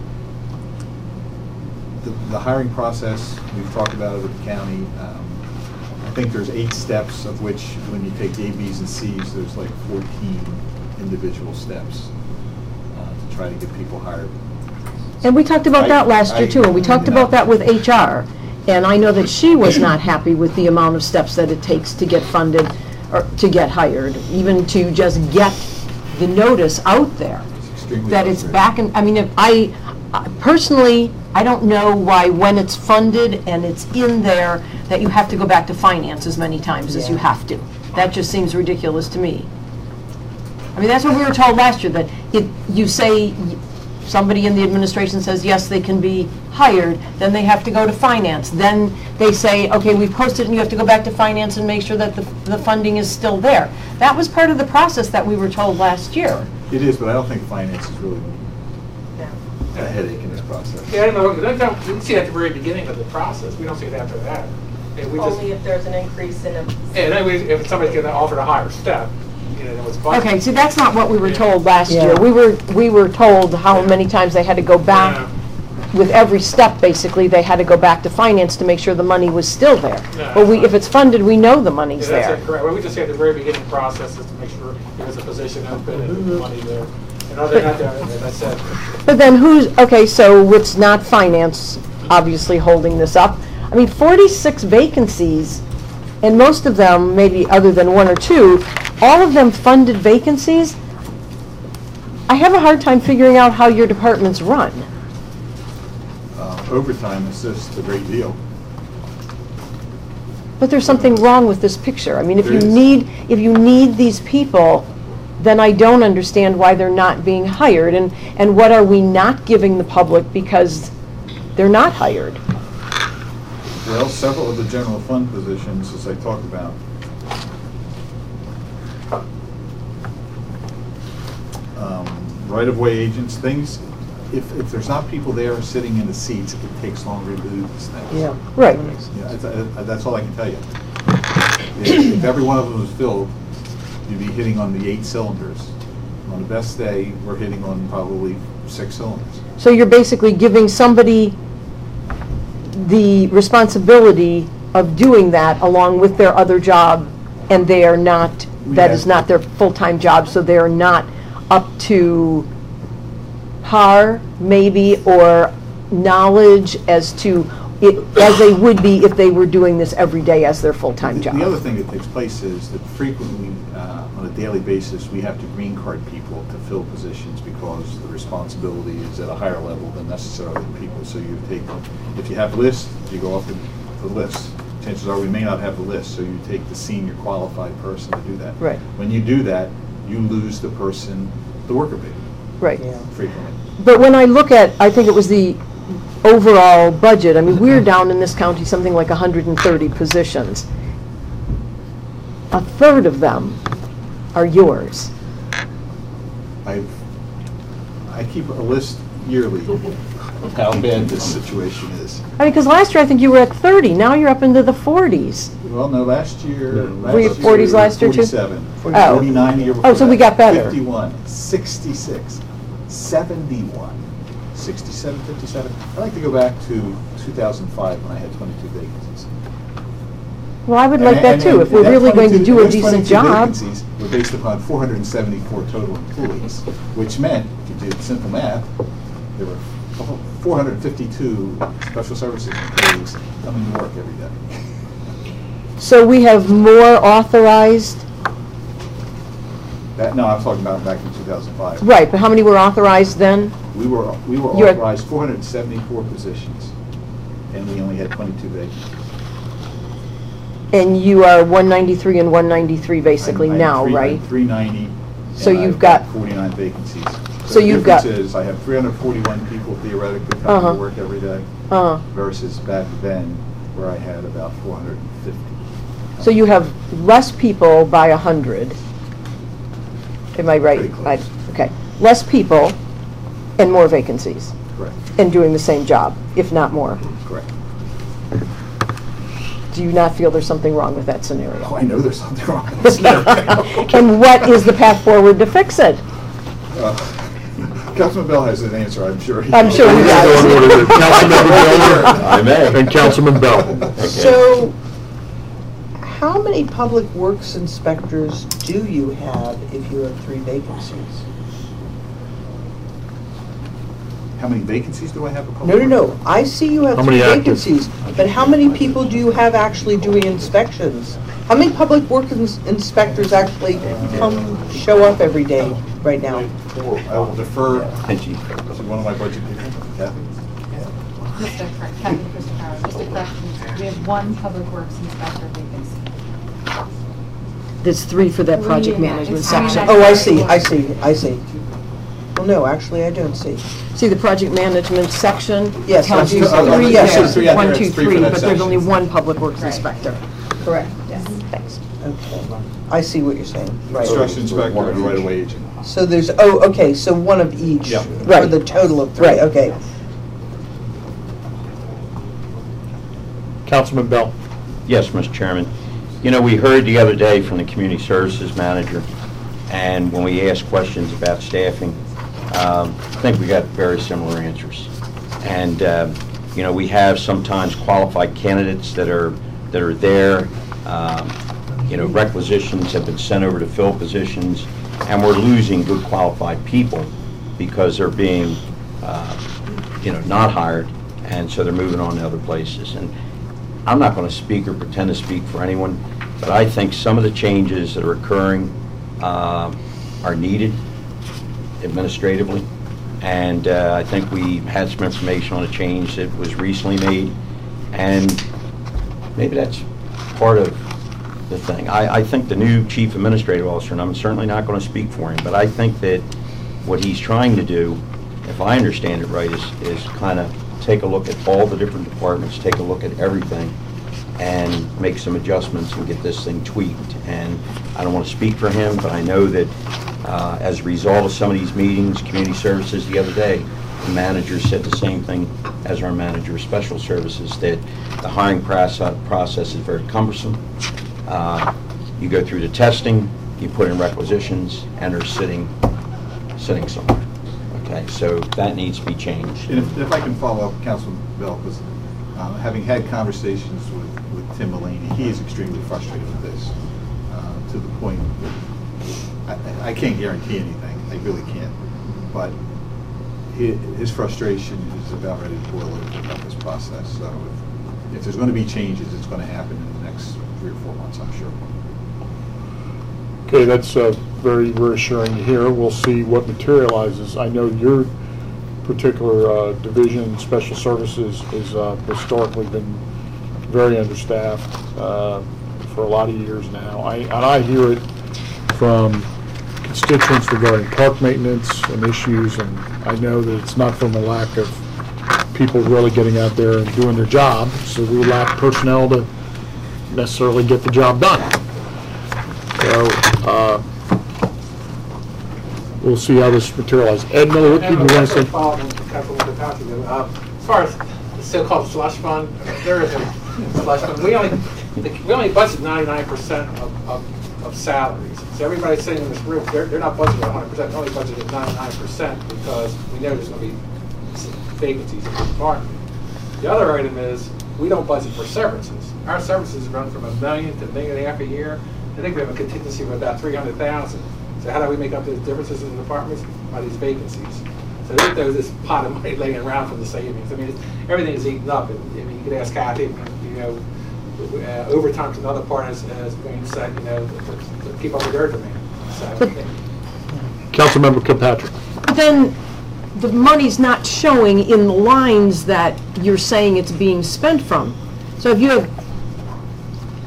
the, the hiring process, we've talked about it with the county. Um, I think there's eight steps, of which when you take A, B's, and C's, there's like fourteen individual steps uh, to try to get people hired. And we talked about I- that last year I- too, and we talked you about know. that with H R. And I know that she was not happy with the amount of steps that it takes to get funded, or to get hired, even to just get the notice out there. Extremely That it's frustrating. back in, I mean, if I, uh, personally, I don't know why when it's funded and it's in there, that you have to go back to finance as many times as you have to. That just seems ridiculous to me. I mean, that's what we were told last year, that if you say, somebody in the administration says, yes, they can be hired, then they have to go to finance. Then they say, okay, we've posted it, and you have to go back to finance and make sure that the, the funding is still there. That was part of the process that we were told last year. It is, but I don't think finance is really a headache in this process. Yeah, I don't know, we don't- we didn't see it at the very beginning of the process, we don't see it after that. And we just, Only if there's an increase in a. and then we, if somebody's getting offered a higher step, you know, then it's budgeted. Okay, see, that's not what we were Yeah. told last year. Yeah. We were, we were told how many times they had to go back. Yeah. With every step, basically, they had to go back to finance to make sure the money was still there. Yeah. But we, if it's funded, we know the Yeah, money's that's there. incorrect. Well, we just say at the very beginning process is to make sure there's a position open and the money there. And other than that, as I said, But then who's, okay, so it's not finance, obviously, holding this up. I mean, forty-six vacancies, and most of them, maybe other than one or two, all of them funded vacancies. I have a hard time figuring out how your departments run. Uh, Overtime is just a great deal. But there's something wrong with this picture. I mean, if There you is. need, if you need these people, then I don't understand why they're not being hired. And, and what are we not giving the public because they're not hired? Well, several of the general fund positions, as I talked about, um, right-of-way agents, things, if, if there's not people there sitting in the seats, it takes longer to do these things. Yeah. Right. Yeah, that's- uh, that's all I can tell you. If if every one of them was filled, you'd be hitting on the eight cylinders. On the best day, we're hitting on probably six cylinders. So you're basically giving somebody the responsibility of doing that along with their other job, and they are not, that is Yeah. not their full-time job, so they're not up to par, maybe, or knowledge as to, it as they would be if they were doing this every day as their full-time The- job. The other thing that takes place is that frequently, uh, on a daily basis, we have to green card people to fill positions because the responsibility is at a higher level than necessarily the people. So you take, if you have lists, you go off the the list. Chances are we may not have the list, so you take the senior qualified person to do that. Right. When you do that, you lose the person, the worker bee, Right. frequently. But when I look at, I think it was the overall budget, I mean, we're down in this county something like one hundred thirty positions. A third of them are yours. I've, I keep a list yearly of how bad this situation is. I mean, because last year I think you were at thirty, now you're up into the forties. Well, no, last year, last Were you year, forties last year, too? forty-seven. Oh. forty-nine the year Oh, before so we that. got better. fifty-one, sixty-six, seventy-one, sixty-seven, fifty-seven. I'd like to go back to two thousand five when I had twenty-two vacancies. Well, I would And- like that and- too, if and we're that really going to twenty-two do a those decent twenty-two job. vacancies were based upon four hundred seventy-four total employees, which meant, if you did simple math, there were four hundred fifty-two special services employees coming to work every day. So we have more authorized, That, no, I'm talking about back in two thousand five. right, but how many were authorized then? We were, we were You're- authorized four hundred seventy-four positions, and we only had twenty-two vacancies. And you are one ninety-three and one ninety-three basically I'm- I'm now, three- right? I'm three ninety. So and you've I've got- forty-nine vacancies. So you've got- The difference is, I have three hundred forty-one people theoretically Uh-huh. coming to work every day Uh-huh. versus back then where I had about four hundred fifty. So you have less people by a hundred. Am I right? Pretty close. I- Okay. Less people and more vacancies. Correct. And doing the same job, if not more. Correct. Do you not feel there's something wrong with that scenario? Oh, I know there's something wrong with this scenario. And what is the path forward to fix it? Uh, Councilman Bell has an answer, I'm sure. I'm sure he does. Councilmember Miller. I may. And Councilman Bell. So, how many public works inspectors do you have if you have three vacancies? How many vacancies do I have? No, no, no, I see you have How three many active? vacancies, but how many people do you have actually doing inspections? How many public work ins- inspectors actually come, show up every day right now? I will defer And she- to one of my budget people, Kathy. Mister Cor- Captain Christopher, just a correction, we have one public works inspector vacancy. There's three for that project Three, management it's three section. and a Oh, I see, I see, I see. Well, no, actually, I don't see. See the project management section? Yes, Tells I you see. Oh, three, yes, yes, three out there, one, it's two, three for three, that but there's only section. one public works Right. inspector. Correct, yes. Thanks. Okay, I see what you're saying, right. Construction inspector and right away agent. So there's, oh, okay, so one of each Yeah. for Right. the total of three, Right. okay. Councilman Bell. Yes, Mister Chairman. You know, we heard the other day from the community services manager, and when we asked questions about staffing, um, I think we got very similar answers. And, um, you know, we have sometimes qualified candidates that are, that are there. Um, You know, requisitions have been sent over to fill positions, and we're losing good qualified people because they're being, uh, you know, not hired, and so they're moving on to other places. And I'm not going to speak or pretend to speak for anyone, but I think some of the changes that are occurring uh, are needed administratively. And uh, I think we had some information on a change that was recently made, and maybe that's part of the thing. I, I think the new chief administrative officer, and I'm certainly not going to speak for him, but I think that what he's trying to do, if I understand it right, is, is kind of take a look at all the different departments, take a look at everything, and make some adjustments and get this thing tweaked. And I don't want to speak for him, but I know that uh, as a result of some of these meetings, community services the other day, the manager said the same thing as our manager of special services, that the hiring process process is very cumbersome. Uh, you go through the testing, you put in requisitions, and they're sitting, sitting somewhere. Okay, so that needs to be changed. And if, if I can follow up, Councilman Bell, because uh, having had conversations with, with Tim Mulaney, he is extremely frustrated with this, uh, to the point that I, I can't guarantee anything, I really can't, but his, his frustration is about ready to boil over about this process. So if, if there's going to be changes, it's going to happen in the next three or four months, I'm sure. Okay, that's uh, very reassuring to hear. We'll see what materializes. I know your particular uh, division, special services, has uh, historically been very understaffed uh, for a lot of years now. I, and I hear it from constituents regarding park maintenance and issues, and I know that it's not from a lack of people really getting out there and doing their job, so we lack personnel to necessarily get the job done. So, uh, we'll see how this materializes. Ed Miller, what did you want to say? Uh, As far as the so-called slush fund, there is a slush fund. We only, we only budget ninety-nine percent of, of, of salaries. So everybody sitting in this room, they're, they're not budgeting one hundred percent, they're only budgeting ninety-nine percent because we know there's going to be vacancies in the department. The other item is, we don't budget for services. Our services run from a million to a million and a half a year. I think we have a contingency of about three hundred thousand. So how do we make up the differences in the departments? By these vacancies. So there's, there's this pot of money laying around for the savings. I mean, it's, everything is eaten up. And, I mean, you could ask Kathy, you know, uh, overtime's another part, as, as Wayne said, you know, to, to keep up with their demand. So, Councilmember Kilpatrick. But then, the money's not showing in the lines that you're saying it's being spent from. So if you have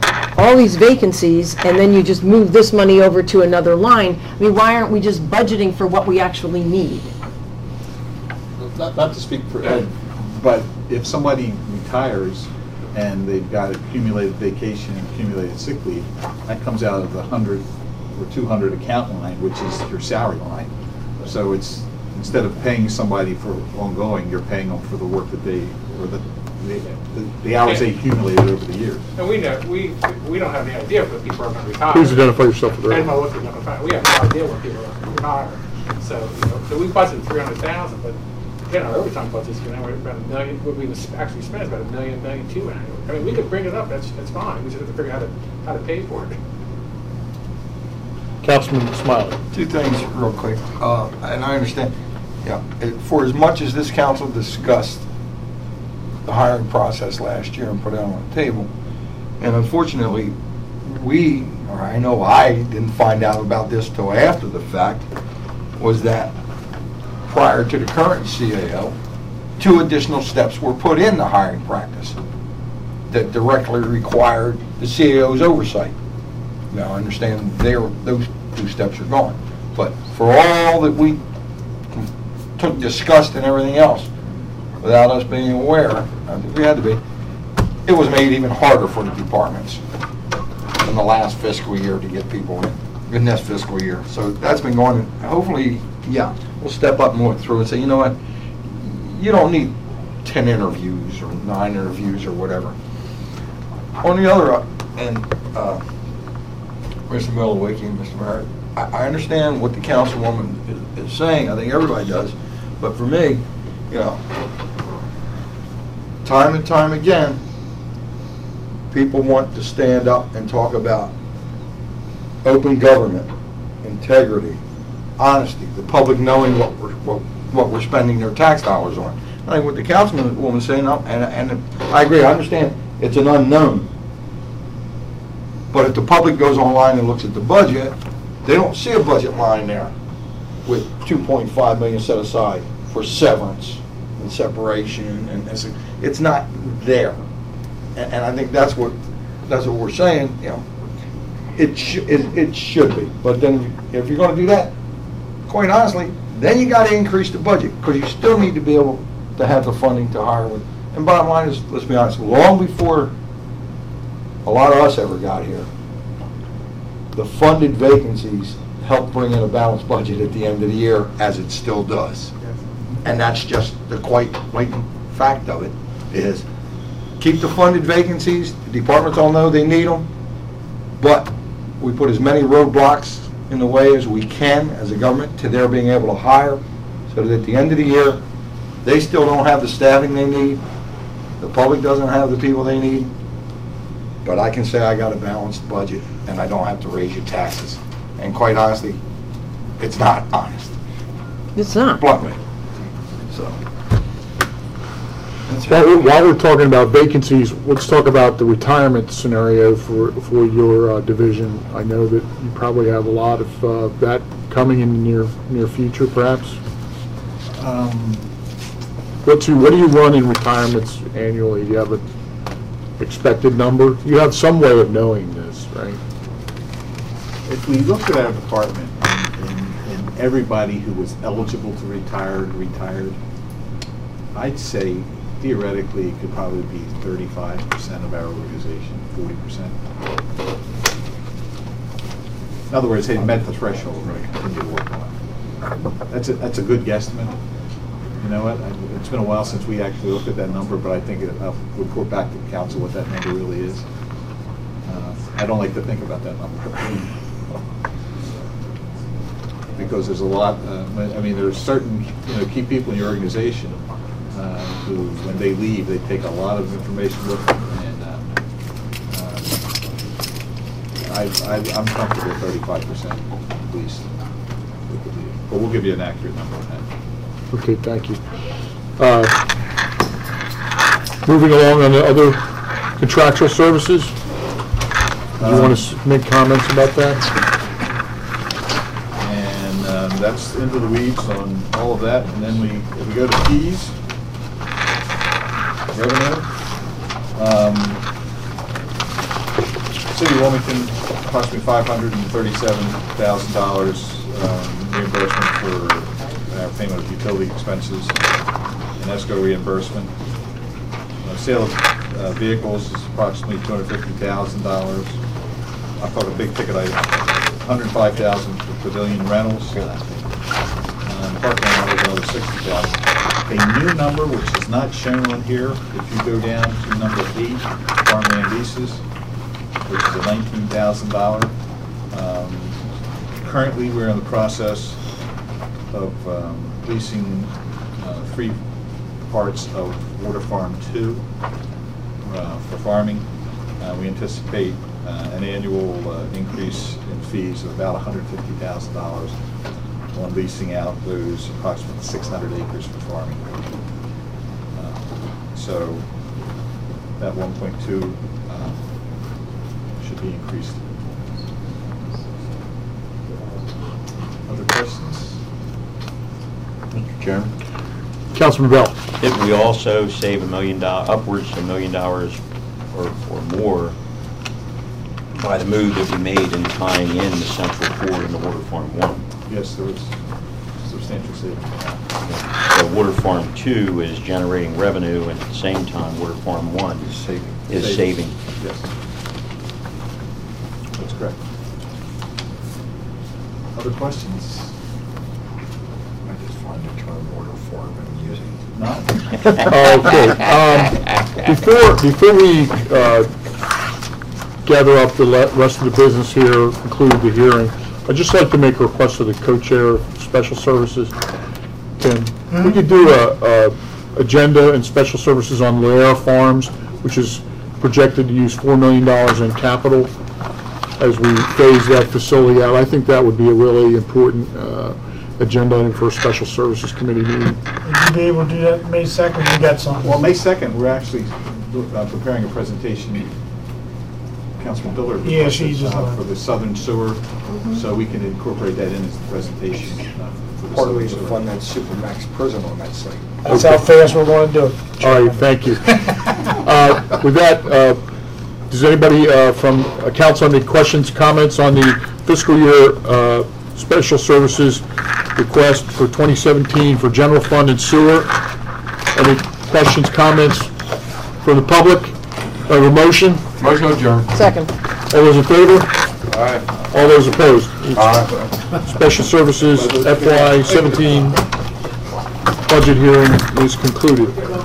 all these vacancies, and then you just move this money over to another line. I mean, why aren't we just budgeting for what we actually need? Not, not to speak for Ed, but if somebody retires and they've got accumulated vacation and accumulated sick leave, that comes out of the hundred or two hundred account line, which is your salary line. So it's, instead of paying somebody for ongoing, you're paying them for the work that they, or the, the, the hours they accumulated over the years. And we know, we, we don't have any idea if the people are going to retire. Please identify yourself for the Depending record. on what they're going to retire. We have no idea when people are going to retire. So, you know, so we budgeted three hundred thousand, but again, our overtime budget's going to be about a million, what we actually spend is about a million, million two annually. I mean, we could bring it up, that's, that's fine. We just have to figure out how to, how to pay for it. Councilman Smiley. Two things real quick, uh, and I understand, yeah, it- for as much as this council discussed the hiring process last year and put it on the table, and unfortunately, we, or I know I didn't find out about this till after the fact, was that prior to the current C A O, two additional steps were put in the hiring practice that directly required the C A O's oversight. Now, I understand there, those two steps are gone, but for all that we took, discussed and everything else, without us being aware, I think we had to be, it was made even harder for the departments in the last fiscal year to get people in, in this fiscal year. So that's been going, and hopefully, yeah, we'll step up and look through and say, you know what, you don't need ten interviews or nine interviews or whatever. On the other end, uh, Mister Milwaukee and Mister Merritt, I, I understand what the councilwoman is, is saying. I think everybody does. But for me, you know, time and time again, people want to stand up and talk about open government, integrity, honesty, the public knowing what we're, what, what we're spending their tax dollars on. I think what the councilwoman is saying, and, and I agree, I understand it's an unknown. But if the public goes online and looks at the budget, they don't see a budget line there with two point five million set aside for severance and separation, and it's, it's not there. And, and I think that's what that's what we're saying. You know, it should it, it should be. But then if you're going to do that, quite honestly, then you got to increase the budget because you still need to be able to have the funding to hire with. And bottom line is, let's be honest, long before a lot of us ever got here, the funded vacancies help bring in a balanced budget at the end of the year, as it still does. Yes. And that's just the quite blatant fact of it, is keep the funded vacancies, the departments all know they need them, but we put as many roadblocks in the way as we can as a government to their being able to hire, so that at the end of the year, they still don't have the staffing they need, the public doesn't have the people they need, but I can say I got a balanced budget and I don't have to raise your taxes. And quite honestly, it's not honest. It's not. Bluntly. So. While while we're talking about vacancies, let's talk about the retirement scenario for, for your uh, division. I know that you probably have a lot of uh, that coming in the near, near future, perhaps? Um, What do, what do you run in retirements annually? Do you have an expected number? You have some way of knowing this, right? If we looked at our department and, and, and everybody who was eligible to retire retired, I'd say theoretically it could probably be thirty-five percent of our organization, forty percent. In other words, they met the threshold and they continue to work on it. That's a, that's a good guesstimate. You know what, I- it's been a while since we actually looked at that number, but I think it- I'll report back to council what that number really is. Uh, I don't like to think about that number. Because there's a lot, uh, I mean, there's certain, you know, key people in your organization uh, who, when they leave, they take a lot of information with them, and uh, uh, I, I, I'm comfortable with thirty-five percent at least. But we'll give you an accurate number on that. Okay, thank you. Uh, Moving along on the other contractual services, do you want to make comments about that? And um, that's into the weeds on all of that. And then we, if we go to fees, revenue, um, City of Wilmington, approximately five hundred thirty-seven thousand dollars reimbursement for our payment of utility expenses and ESCO reimbursement. Uh, Sale of uh, vehicles is approximately two hundred fifty thousand dollars. I thought a big ticket item, one hundred five thousand dollars for pavilion rentals. Um, Parking lot is another sixty thousand dollars. A new number, which is not shown on here, if you go down to number eight, farmland leases, which is a nineteen thousand dollars. Um, currently, we're in the process of um, leasing uh, three parts of Water Farm two uh, for farming. Uh, we anticipate uh, an annual uh, increase in fees of about one hundred fifty thousand dollars on leasing out those approximately six hundred acres for farming. Uh, so that one point two uh, should be increased. Other questions? Mister Chairman? Councilman Bell. Did we also save a million dollars, upwards of a million dollars or, or more by the move that we made in tying in the Central Ford and the Water Farm one? Yes, there was substantial savings. So Water Farm two is generating revenue, and at the same time, Water Farm one is saving. Is saving. Yes, that's correct. Other questions? I just find the term Water Farm amusing. No? Okay, um, before, before we, uh, gather up the le- rest of the business here, conclude the hearing, I'd just like to make a request to the co-chair of Special Services. Tim, we could do a, a agenda and special services on Lair Farms, which is projected to use four million dollars in capital as we phase that facility out. I think that would be a really important uh, agenda item for a Special Services Committee meeting. Would you be able to do that May second? You got something? Well, May second, we're actually uh, preparing a presentation. Councilman Dillard Yeah, she's just uh, on. for the Southern Sewer, so we can incorporate that in as the presentation. uh, for the Partly to Southern Sewer. fund that Supermax prison on that site. That's how fast we're going to do it. All right, thank you. Uh, With that, uh, does anybody uh, from uh, council have any questions, comments on the fiscal year uh, special services request for twenty seventeen for general fund and sewer? Any questions, comments from the public? Have a motion? Motion adjourned. Second. All those in favor? Aye. All those opposed? Aye. Special Services F Y seventeen budget hearing is concluded.